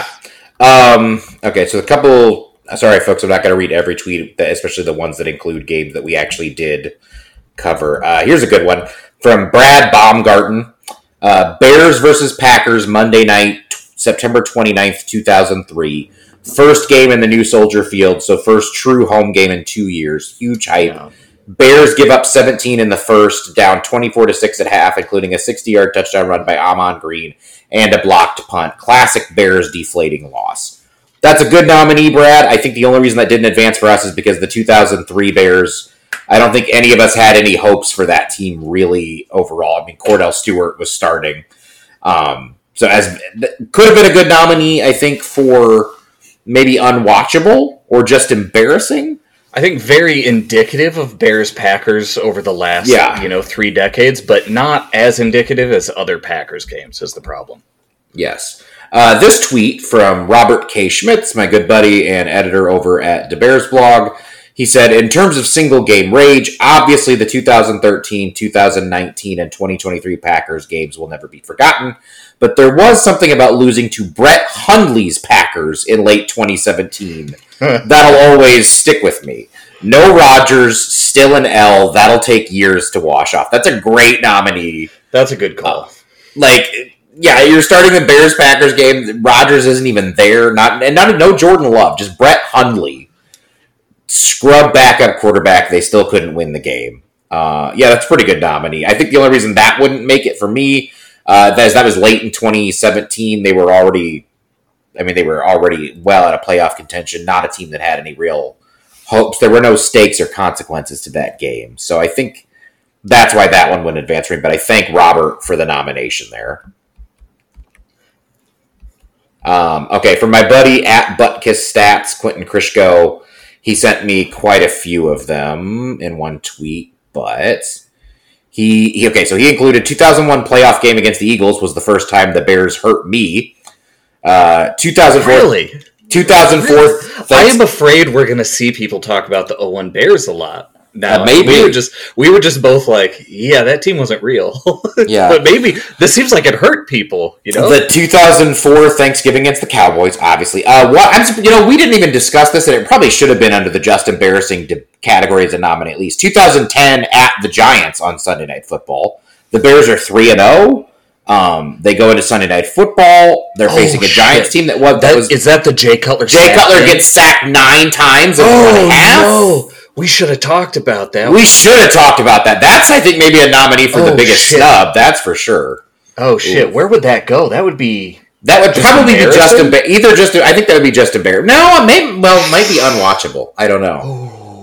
Um, okay, so a couple... Sorry, folks, I'm not going to read every tweet, especially the ones that include games that we actually did cover. Uh, here's a good one from Brad Baumgarten. Uh, Bears versus Packers, Monday night, September twenty-ninth, two thousand three. First game in the new Soldier Field, so first true home game in two years. Huge hype. Yeah. Bears give up seventeen in the first, down twenty-four to six at half, including a sixty-yard touchdown run by Amon Green and a blocked punt. Classic Bears deflating loss. That's a good nominee, Brad. I think the only reason that didn't advance for us is because the two thousand three Bears, I don't think any of us had any hopes for that team really overall. I mean, Cordell Stewart was starting. Um, so as could have been a good nominee, I think, for maybe unwatchable or just embarrassing. I think very indicative of Bears-Packers over the last, yeah. you know, three decades, but not as indicative as other Packers games is the problem. Yes. Uh, this tweet from Robert K. Schmitz, my good buddy and editor over at the Bears blog, he said, in terms of single-game rage, obviously the two thousand thirteen, two thousand nineteen, and twenty twenty-three Packers games will never be forgotten, but there was something about losing to Brett Hundley's Packers in late twenty seventeen that'll always stick with me. No Rodgers, still an L. That'll take years to wash off. That's a great nominee. That's a good call. Uh, like, yeah, you're starting the Bears-Packers game. Rodgers isn't even there. Not and not no Jordan Love, just Brett Hundley. Scrub backup quarterback. They still couldn't win the game. Uh, yeah, that's a pretty good nominee. I think the only reason that wouldn't make it for me uh, that is that was late in twenty seventeen. They were already, I mean, they were already well out of playoff contention. Not a team that had any real hopes. There were no stakes or consequences to that game. So I think that's why that one wouldn't advance for me. But I thank Robert for the nomination there. Um, okay, from my buddy at Buttkiss Stats, Quentin Krishko, he sent me quite a few of them in one tweet, but he, he okay, so he included two thousand one playoff game against the Eagles was the first time the Bears hurt me. Uh, two thousand four, really? two thousand four. Really? I am afraid we're going to see people talk about the oh one Bears a lot. Now, uh, maybe we were just we were just both like, yeah, that team wasn't real. Yeah, but maybe this seems like it hurt people. You know, the two thousand four Thanksgiving against the Cowboys, obviously. Uh, what I'm, you know, we didn't even discuss this, and it probably should have been under the just embarrassing de- category as a nominee at least. two thousand ten at the Giants on Sunday Night Football. The Bears are three and zero. Um, they go into Sunday Night Football. They're oh, facing a Giants shit. team that was that, that was is that the Jay Cutler. Jay Cutler gets sacked nine times in oh, one half. No. We should have talked about that. We should have talked about that. That's, I think, maybe a nominee for oh, the biggest shit. snub. That's for sure. Oh, shit. Ooh. Where would that go? That would be... That would probably be just... Emba- either just... I think that would be just embarrassing. No, maybe, well, it might be unwatchable. I don't know. Oh,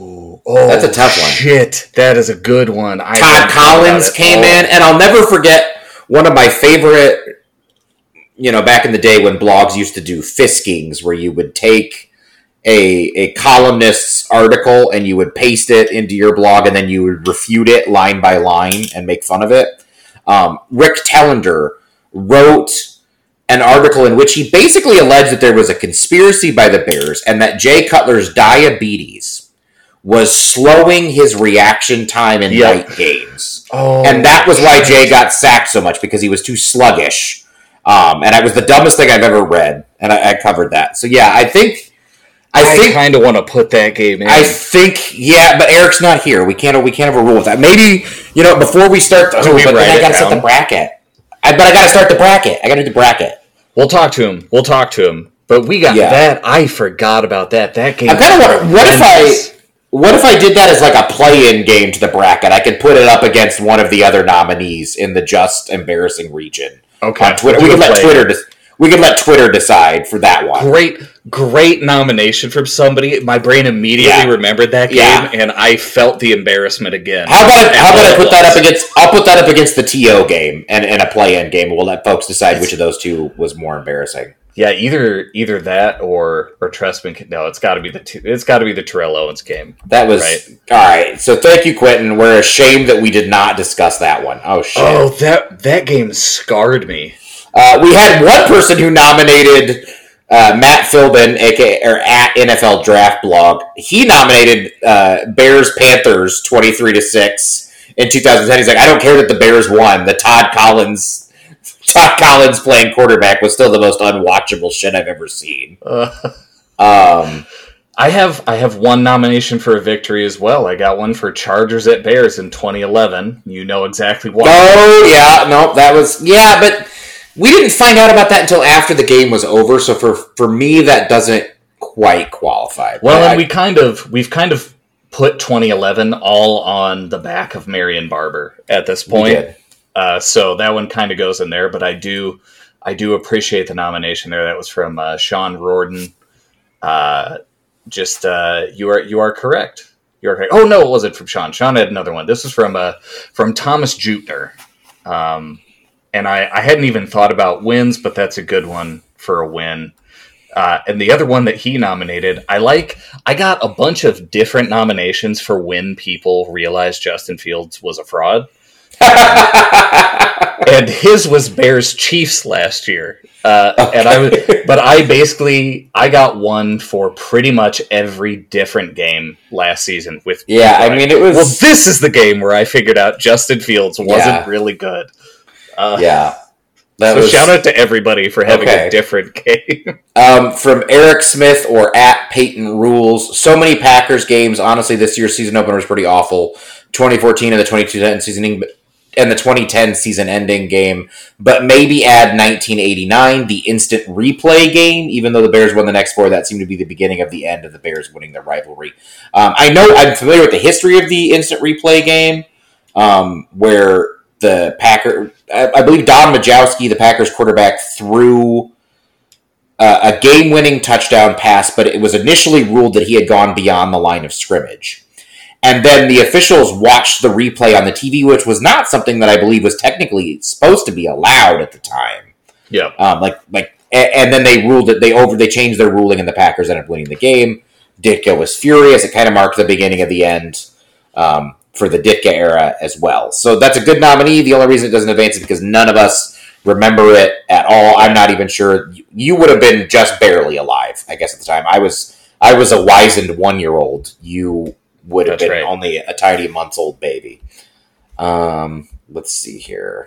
Oh, that's a tough one. Shit, that is a good one. I Todd Collins came oh. in, and I'll never forget one of my favorite, you know, back in the day when blogs used to do Fiskings, where you would take a, a columnist's article and you would paste it into your blog, and then you would refute it line by line and make fun of it. Um, Rick Tellender wrote an article in which he basically alleged that there was a conspiracy by the Bears and that Jay Cutler's diabetes was slowing his reaction time in yep. night games. Oh, and that was why Jay got sacked so much, because he was too sluggish. Um, and it was the dumbest thing I've ever read, and I, I covered that. So yeah, I think... I, I think kind of want to put that game in. I think, yeah, but Eric's not here. We can't. We can't have a rule with that. Maybe, you know, before we start, the, oh, but then I got to set the bracket. I, but I got to start the bracket. I got to do the bracket. We'll talk to him. We'll talk to him. But we got yeah. that. I forgot about that. That game. I'm kind of wondering, what if I, what if I did that as like a play-in game to the bracket? I could put it up against one of the other nominees in the just embarrassing region. Okay. On Twitter, we could let Twitter. Dis- we could let Twitter decide for that one. Great. Great nomination from somebody. My brain immediately yeah. remembered that game, yeah. and I felt the embarrassment again. How about I, how about I put that up against? I'll put that up against the T O game and, and a play-in game. We'll let folks decide which of those two was more embarrassing. Yeah, either either that or or Trestman. No, it's got to be the two, it's got to be the Terrell Owens game. That was right. All right. So thank you, Quentin. We're ashamed that we did not discuss that one. Oh shit. Oh, that that game scarred me. Uh, we had one person who nominated. Uh, Matt Philbin, aka or at N F L Draft Blog, he nominated uh, Bears Panthers twenty-three to six in two thousand ten. He's like, I don't care that the Bears won. The Todd Collins, Todd Collins playing quarterback was still the most unwatchable shit I've ever seen. Uh, um, I have I have one nomination for a victory as well. I got one for Chargers at Bears in twenty eleven. You know exactly why. Oh yeah, no, that was yeah, but. We didn't find out about that until after the game was over, so for for me that doesn't quite qualify. Well, and I, we kind of we've kind of put twenty eleven all on the back of Marion Barber at this point, uh, so that one kind of goes in there. But I do I do appreciate the nomination there. That was from uh, Sean Rorden. Uh, just uh, you are you are correct. You are correct. Oh no, it wasn't from Sean. Sean had another one. This was from uh, from Thomas Jutner. Um, And I, I hadn't even thought about wins, but that's a good one for a win. Uh, and the other one that he nominated, I like. I got a bunch of different nominations for when people realized Justin Fields was a fraud. And his was Bears Chiefs last year. Uh, okay. And I, but I basically I got one for pretty much every different game last season. With yeah, I mean it was. Well, this is the game where I figured out Justin Fields wasn't yeah. really good. Uh, yeah. That so was, shout out to everybody for having okay. a different game. um, from Eric Smith or at Peyton Rules. So many Packers games. Honestly, this year's season opener was pretty awful. twenty fourteen and the twenty ten seasoning and the twenty ten season ending game. But maybe add nineteen eighty-nine, the instant replay game. Even though the Bears won the next four, that seemed to be the beginning of the end of the Bears winning their rivalry. Um, I know I'm familiar with the history of the instant replay game, um, where the Packer, I believe Don Majowski, the Packers quarterback, threw uh, a game-winning touchdown pass, but it was initially ruled that he had gone beyond the line of scrimmage. And then the officials watched the replay on the T V, which was not something that I believe was technically supposed to be allowed at the time. Yeah. Um, like, like, and then they ruled it. They over. They changed their ruling, and the Packers ended up winning the game. Ditka was furious. It kind of marked the beginning of the end. Um, for the Ditka era as well. So that's a good nominee. The only reason it doesn't advance is because none of us remember it at all. I'm not even sure. You would have been just barely alive, I guess, at the time. I was I was a wizened one-year-old. You would have that's been right. only a tiny months-old baby. Um, let's see here.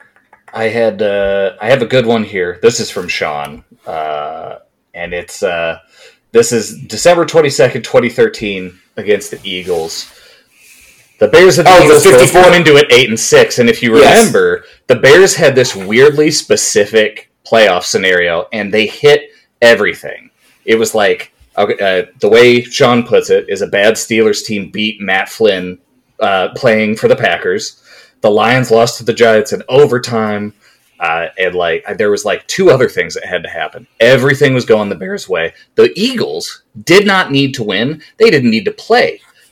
I had uh, I have a good one here. This is from Sean. Uh, and it's uh, this is December twenty-second, twenty thirteen against the Eagles. The Bears and the oh, Eagles both went into it eight and six, and if you remember, yes. the Bears had this weirdly specific playoff scenario, and they hit everything. It was like uh, the way Sean puts it is a bad Steelers team beat Matt Flynn uh, playing for the Packers. The Lions lost to the Giants in overtime, uh, and like there was like two other things that had to happen. Everything was going the Bears' way. The Eagles did not need to win; they didn't need to play.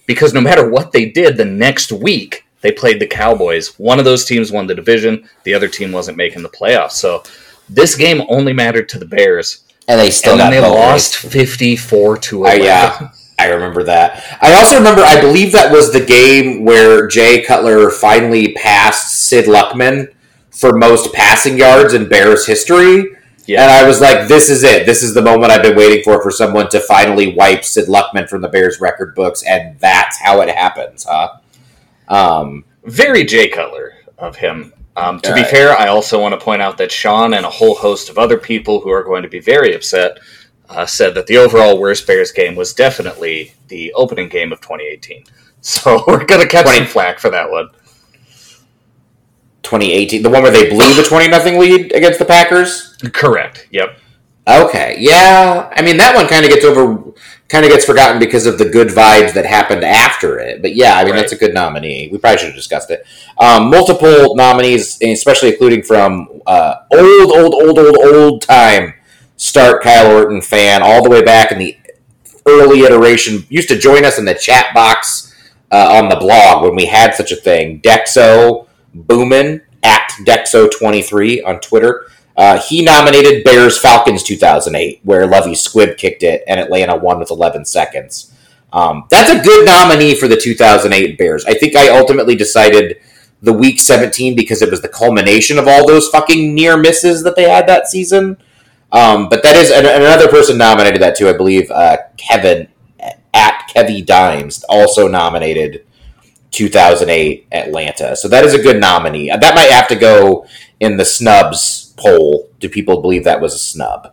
because no matter what they did, the next week they played the Cowboys. One of those teams won the division. The other team wasn't making the playoffs. So this game only mattered to the Bears. And they still and got they boat lost raced. fifty-four to Uh, eleven. yeah, I remember that. I also remember, I believe that was the game where Jay Cutler finally passed Sid Luckman for most passing yards in Bears history. Yeah. And I was like, this is it. This is the moment I've been waiting for, for someone to finally wipe Sid Luckman from the Bears record books, and that's how it happens, huh? Um, Very Jay Cutler of him. Um, to be Right. fair, I also want to point out that Sean and a whole host of other people who are going to be very upset uh, said that the overall worst Bears game was definitely the opening game of twenty eighteen. So we're going to catch twenty some flack for that one. twenty eighteen, the one where they blew the twenty nothing lead against the Packers? Correct. Yep. Okay, yeah. I mean, that one kind of gets over, kind of gets forgotten because of the good vibes that happened after it. But yeah, I mean, Right. that's a good nominee. We probably should have discussed it. Um, multiple nominees, especially including from uh, old, old, old, old, old time start Kyle Orton fan, all the way back in the early iteration. Used to join us in the chat box uh, on the blog when we had such a thing. Dexo Boomin at Dexo twenty-three on Twitter. Uh, he nominated Bears Falcons two thousand eight, where Lovie Squibb kicked it and Atlanta won with eleven seconds. Um, that's a good nominee for the two thousand eight Bears. I think I ultimately decided the Week seventeen because it was the culmination of all those fucking near misses that they had that season. Um, but that is, and another person nominated that too, I believe, uh, Kevin, at Kevy Dimes, also nominated two thousand eight Atlanta. So that is a good nominee. That might have to go in the snubs poll. Do people believe that was a snub?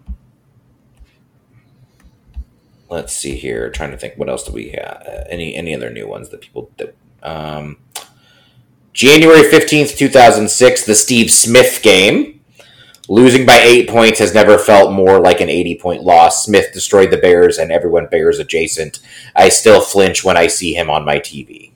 Let's see here. Trying to think, what else do we have? Uh, any any other new ones that people that um, January fifteenth, two thousand six, the Steve Smith game. Losing by eight points has never felt more like an eighty-point loss. Smith destroyed the Bears and everyone Bears adjacent. I still flinch when I see him on my T V.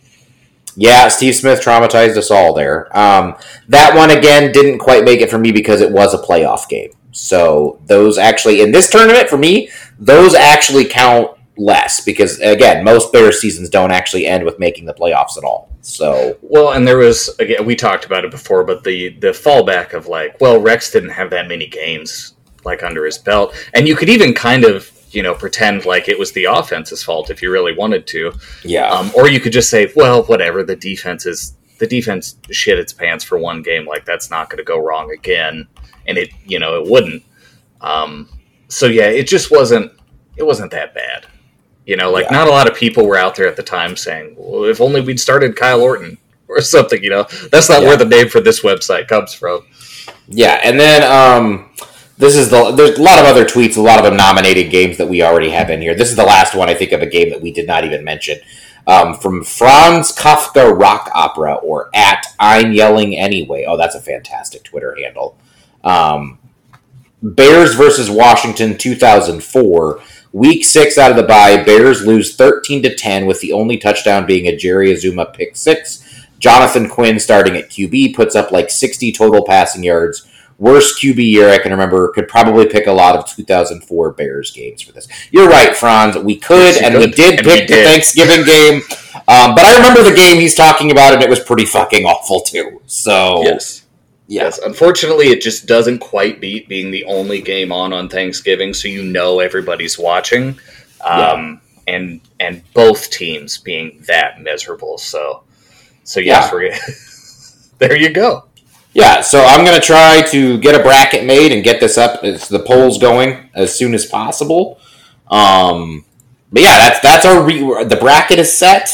Yeah, Steve Smith traumatized us all there. Um, that one, again, didn't quite make it for me because it was a playoff game. So those actually, in this tournament, for me, those actually count less because, again, most Bears seasons don't actually end with making the playoffs at all. So Well, and there was, again, we talked about it before, but the, the fallback of like, well, Rex didn't have that many games like under his belt. And you could even kind of, you know, pretend like it was the offense's fault if you really wanted to. yeah, Um, or you could just say, well, whatever, the defense is, the defense shit its pants for one game. Like, that's not going to go wrong again. And it, you know, it wouldn't. Um, so yeah, it just wasn't, it wasn't that bad. You know, like, Yeah. not a lot of people were out there at the time saying, well, if only we'd started Kyle Orton or something, you know. That's not Yeah. where the name for this website comes from. yeah, and then um, this is the. There's a lot of other tweets, a lot of them nominated games that we already have in here. This is the last one I think of a game that we did not even mention. Um, from Franz Kafka Rock Opera or at I'm Yelling Anyway. Oh, that's a fantastic Twitter handle. Um, Bears versus Washington two thousand four. Week six out of the bye, Bears lose thirteen to ten with the only touchdown being a Jerry Azuma pick six. Jonathan Quinn starting at Q B puts up like sixty total passing yards. Worst Q B year I can remember. Could probably pick a lot of two thousand four Bears games for this. You're right, Franz. We could, Yes, you and could. we did And pick we the did. Thanksgiving game. Um, but I remember the game he's talking about, and it was pretty fucking awful too. So Yes. yeah. Yes. Unfortunately, it just doesn't quite beat being the only game on on Thanksgiving, so you know everybody's watching. Um, and and both teams being that miserable. So, so yes, Yeah. we're there you go. Yeah, so I'm going to try to get a bracket made and get this up, as the polls going as soon as possible. Um, but yeah, that's that's our re- the bracket is set,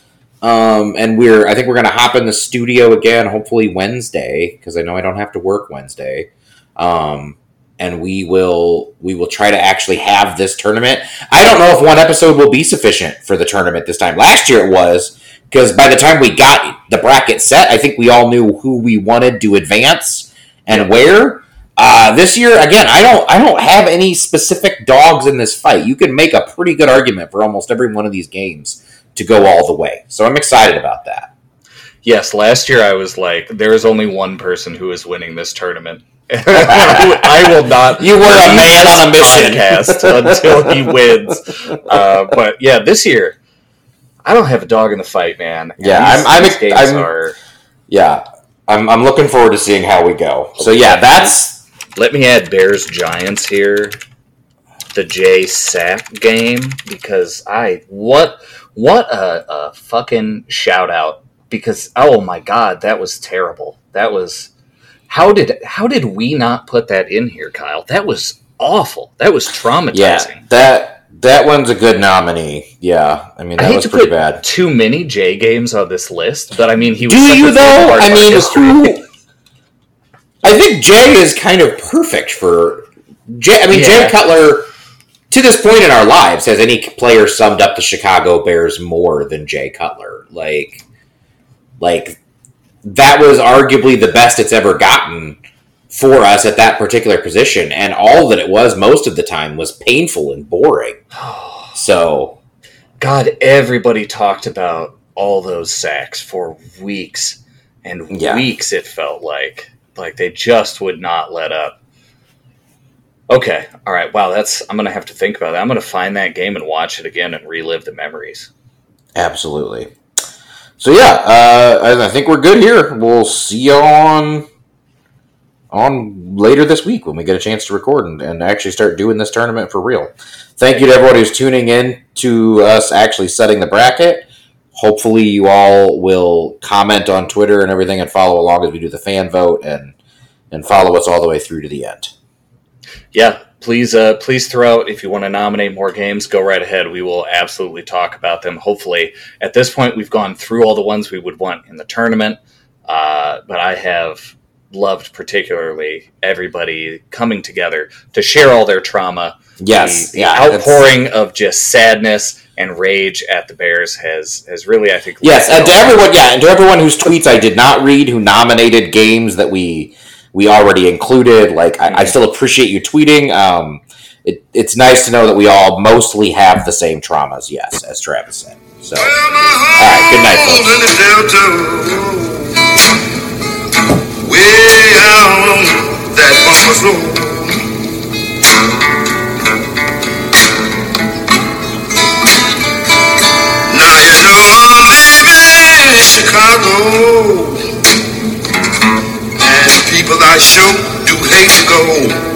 um, and we're I think we're going to hop in the studio again, hopefully Wednesday, because I know I don't have to work Wednesday, um, and we will we will try to actually have this tournament. I don't know if one episode will be sufficient for the tournament this time. Last year it was. Because by the time we got the bracket set, I think we all knew who we wanted to advance and where. Uh, this year, again, I don't, I don't have any specific dogs in this fight. You can make a pretty good argument for almost every one of these games to go all the way. So I'm excited about that. Yes, last year I was like, there is only one person who is winning this tournament. I will not. You were a man on a mission. Podcast until he wins. Uh, but yeah, this year. I don't have a dog in the fight, man. And Yeah, these, I'm. I'm, these games I'm are. Yeah, I'm. I'm looking forward to seeing how we go. So yeah, that's. Let me add Bears Giants here, the J Sapp game, because I what what a, a fucking shout out, because oh my god, that was terrible. That was how did how did we not put that in here, Kyle? That was awful. That was traumatizing. Yeah, that that one's a good nominee. Yeah, I mean that I hate was to pretty put bad. too many J games on this list, but I mean he was. Do such you a big though? part I of our mean, history. who? I think Jay is kind of perfect for Jay. I mean, Yeah. Jay Cutler. To this point in our lives, has any player summed up the Chicago Bears more than Jay Cutler? Like, like that was arguably the best it's ever gotten for us at that particular position, and all that it was most of the time was painful and boring. So, God, everybody talked about all those sacks for weeks and Yeah. weeks. It felt like like they just would not let up. Okay, all right. Wow, that's. I'm gonna have to think about that. I'm gonna find that game and watch it again and relive the memories. absolutely. So yeah, uh, I think we're good here. We'll see you on on later this week when we get a chance to record and, and actually start doing this tournament for real. Thank you to everybody who's tuning in to us actually setting the bracket. Hopefully you all will comment on Twitter and everything and follow along as we do the fan vote and and follow us all the way through to the end. Yeah, please, uh, please throw out if you want to nominate more games. Go right ahead. We will absolutely talk about them. Hopefully, at this point, we've gone through all the ones we would want in the tournament. Uh, but I have loved particularly everybody coming together to share all their trauma. Yes, the, the yeah, outpouring of just sadness and rage at the Bears has has really, I think, Yes, and to lifted everyone, yeah, and to everyone whose tweets I did not read, who nominated games that we we already included, like I, I still appreciate you tweeting. Um, it, it's nice to know that we all mostly have the same traumas. Yes, as Travis said. So, all right, good night, folks. In the Delta, way out on that Bumpers Road. Now you know I live in Chicago, and people I sure do hate to go.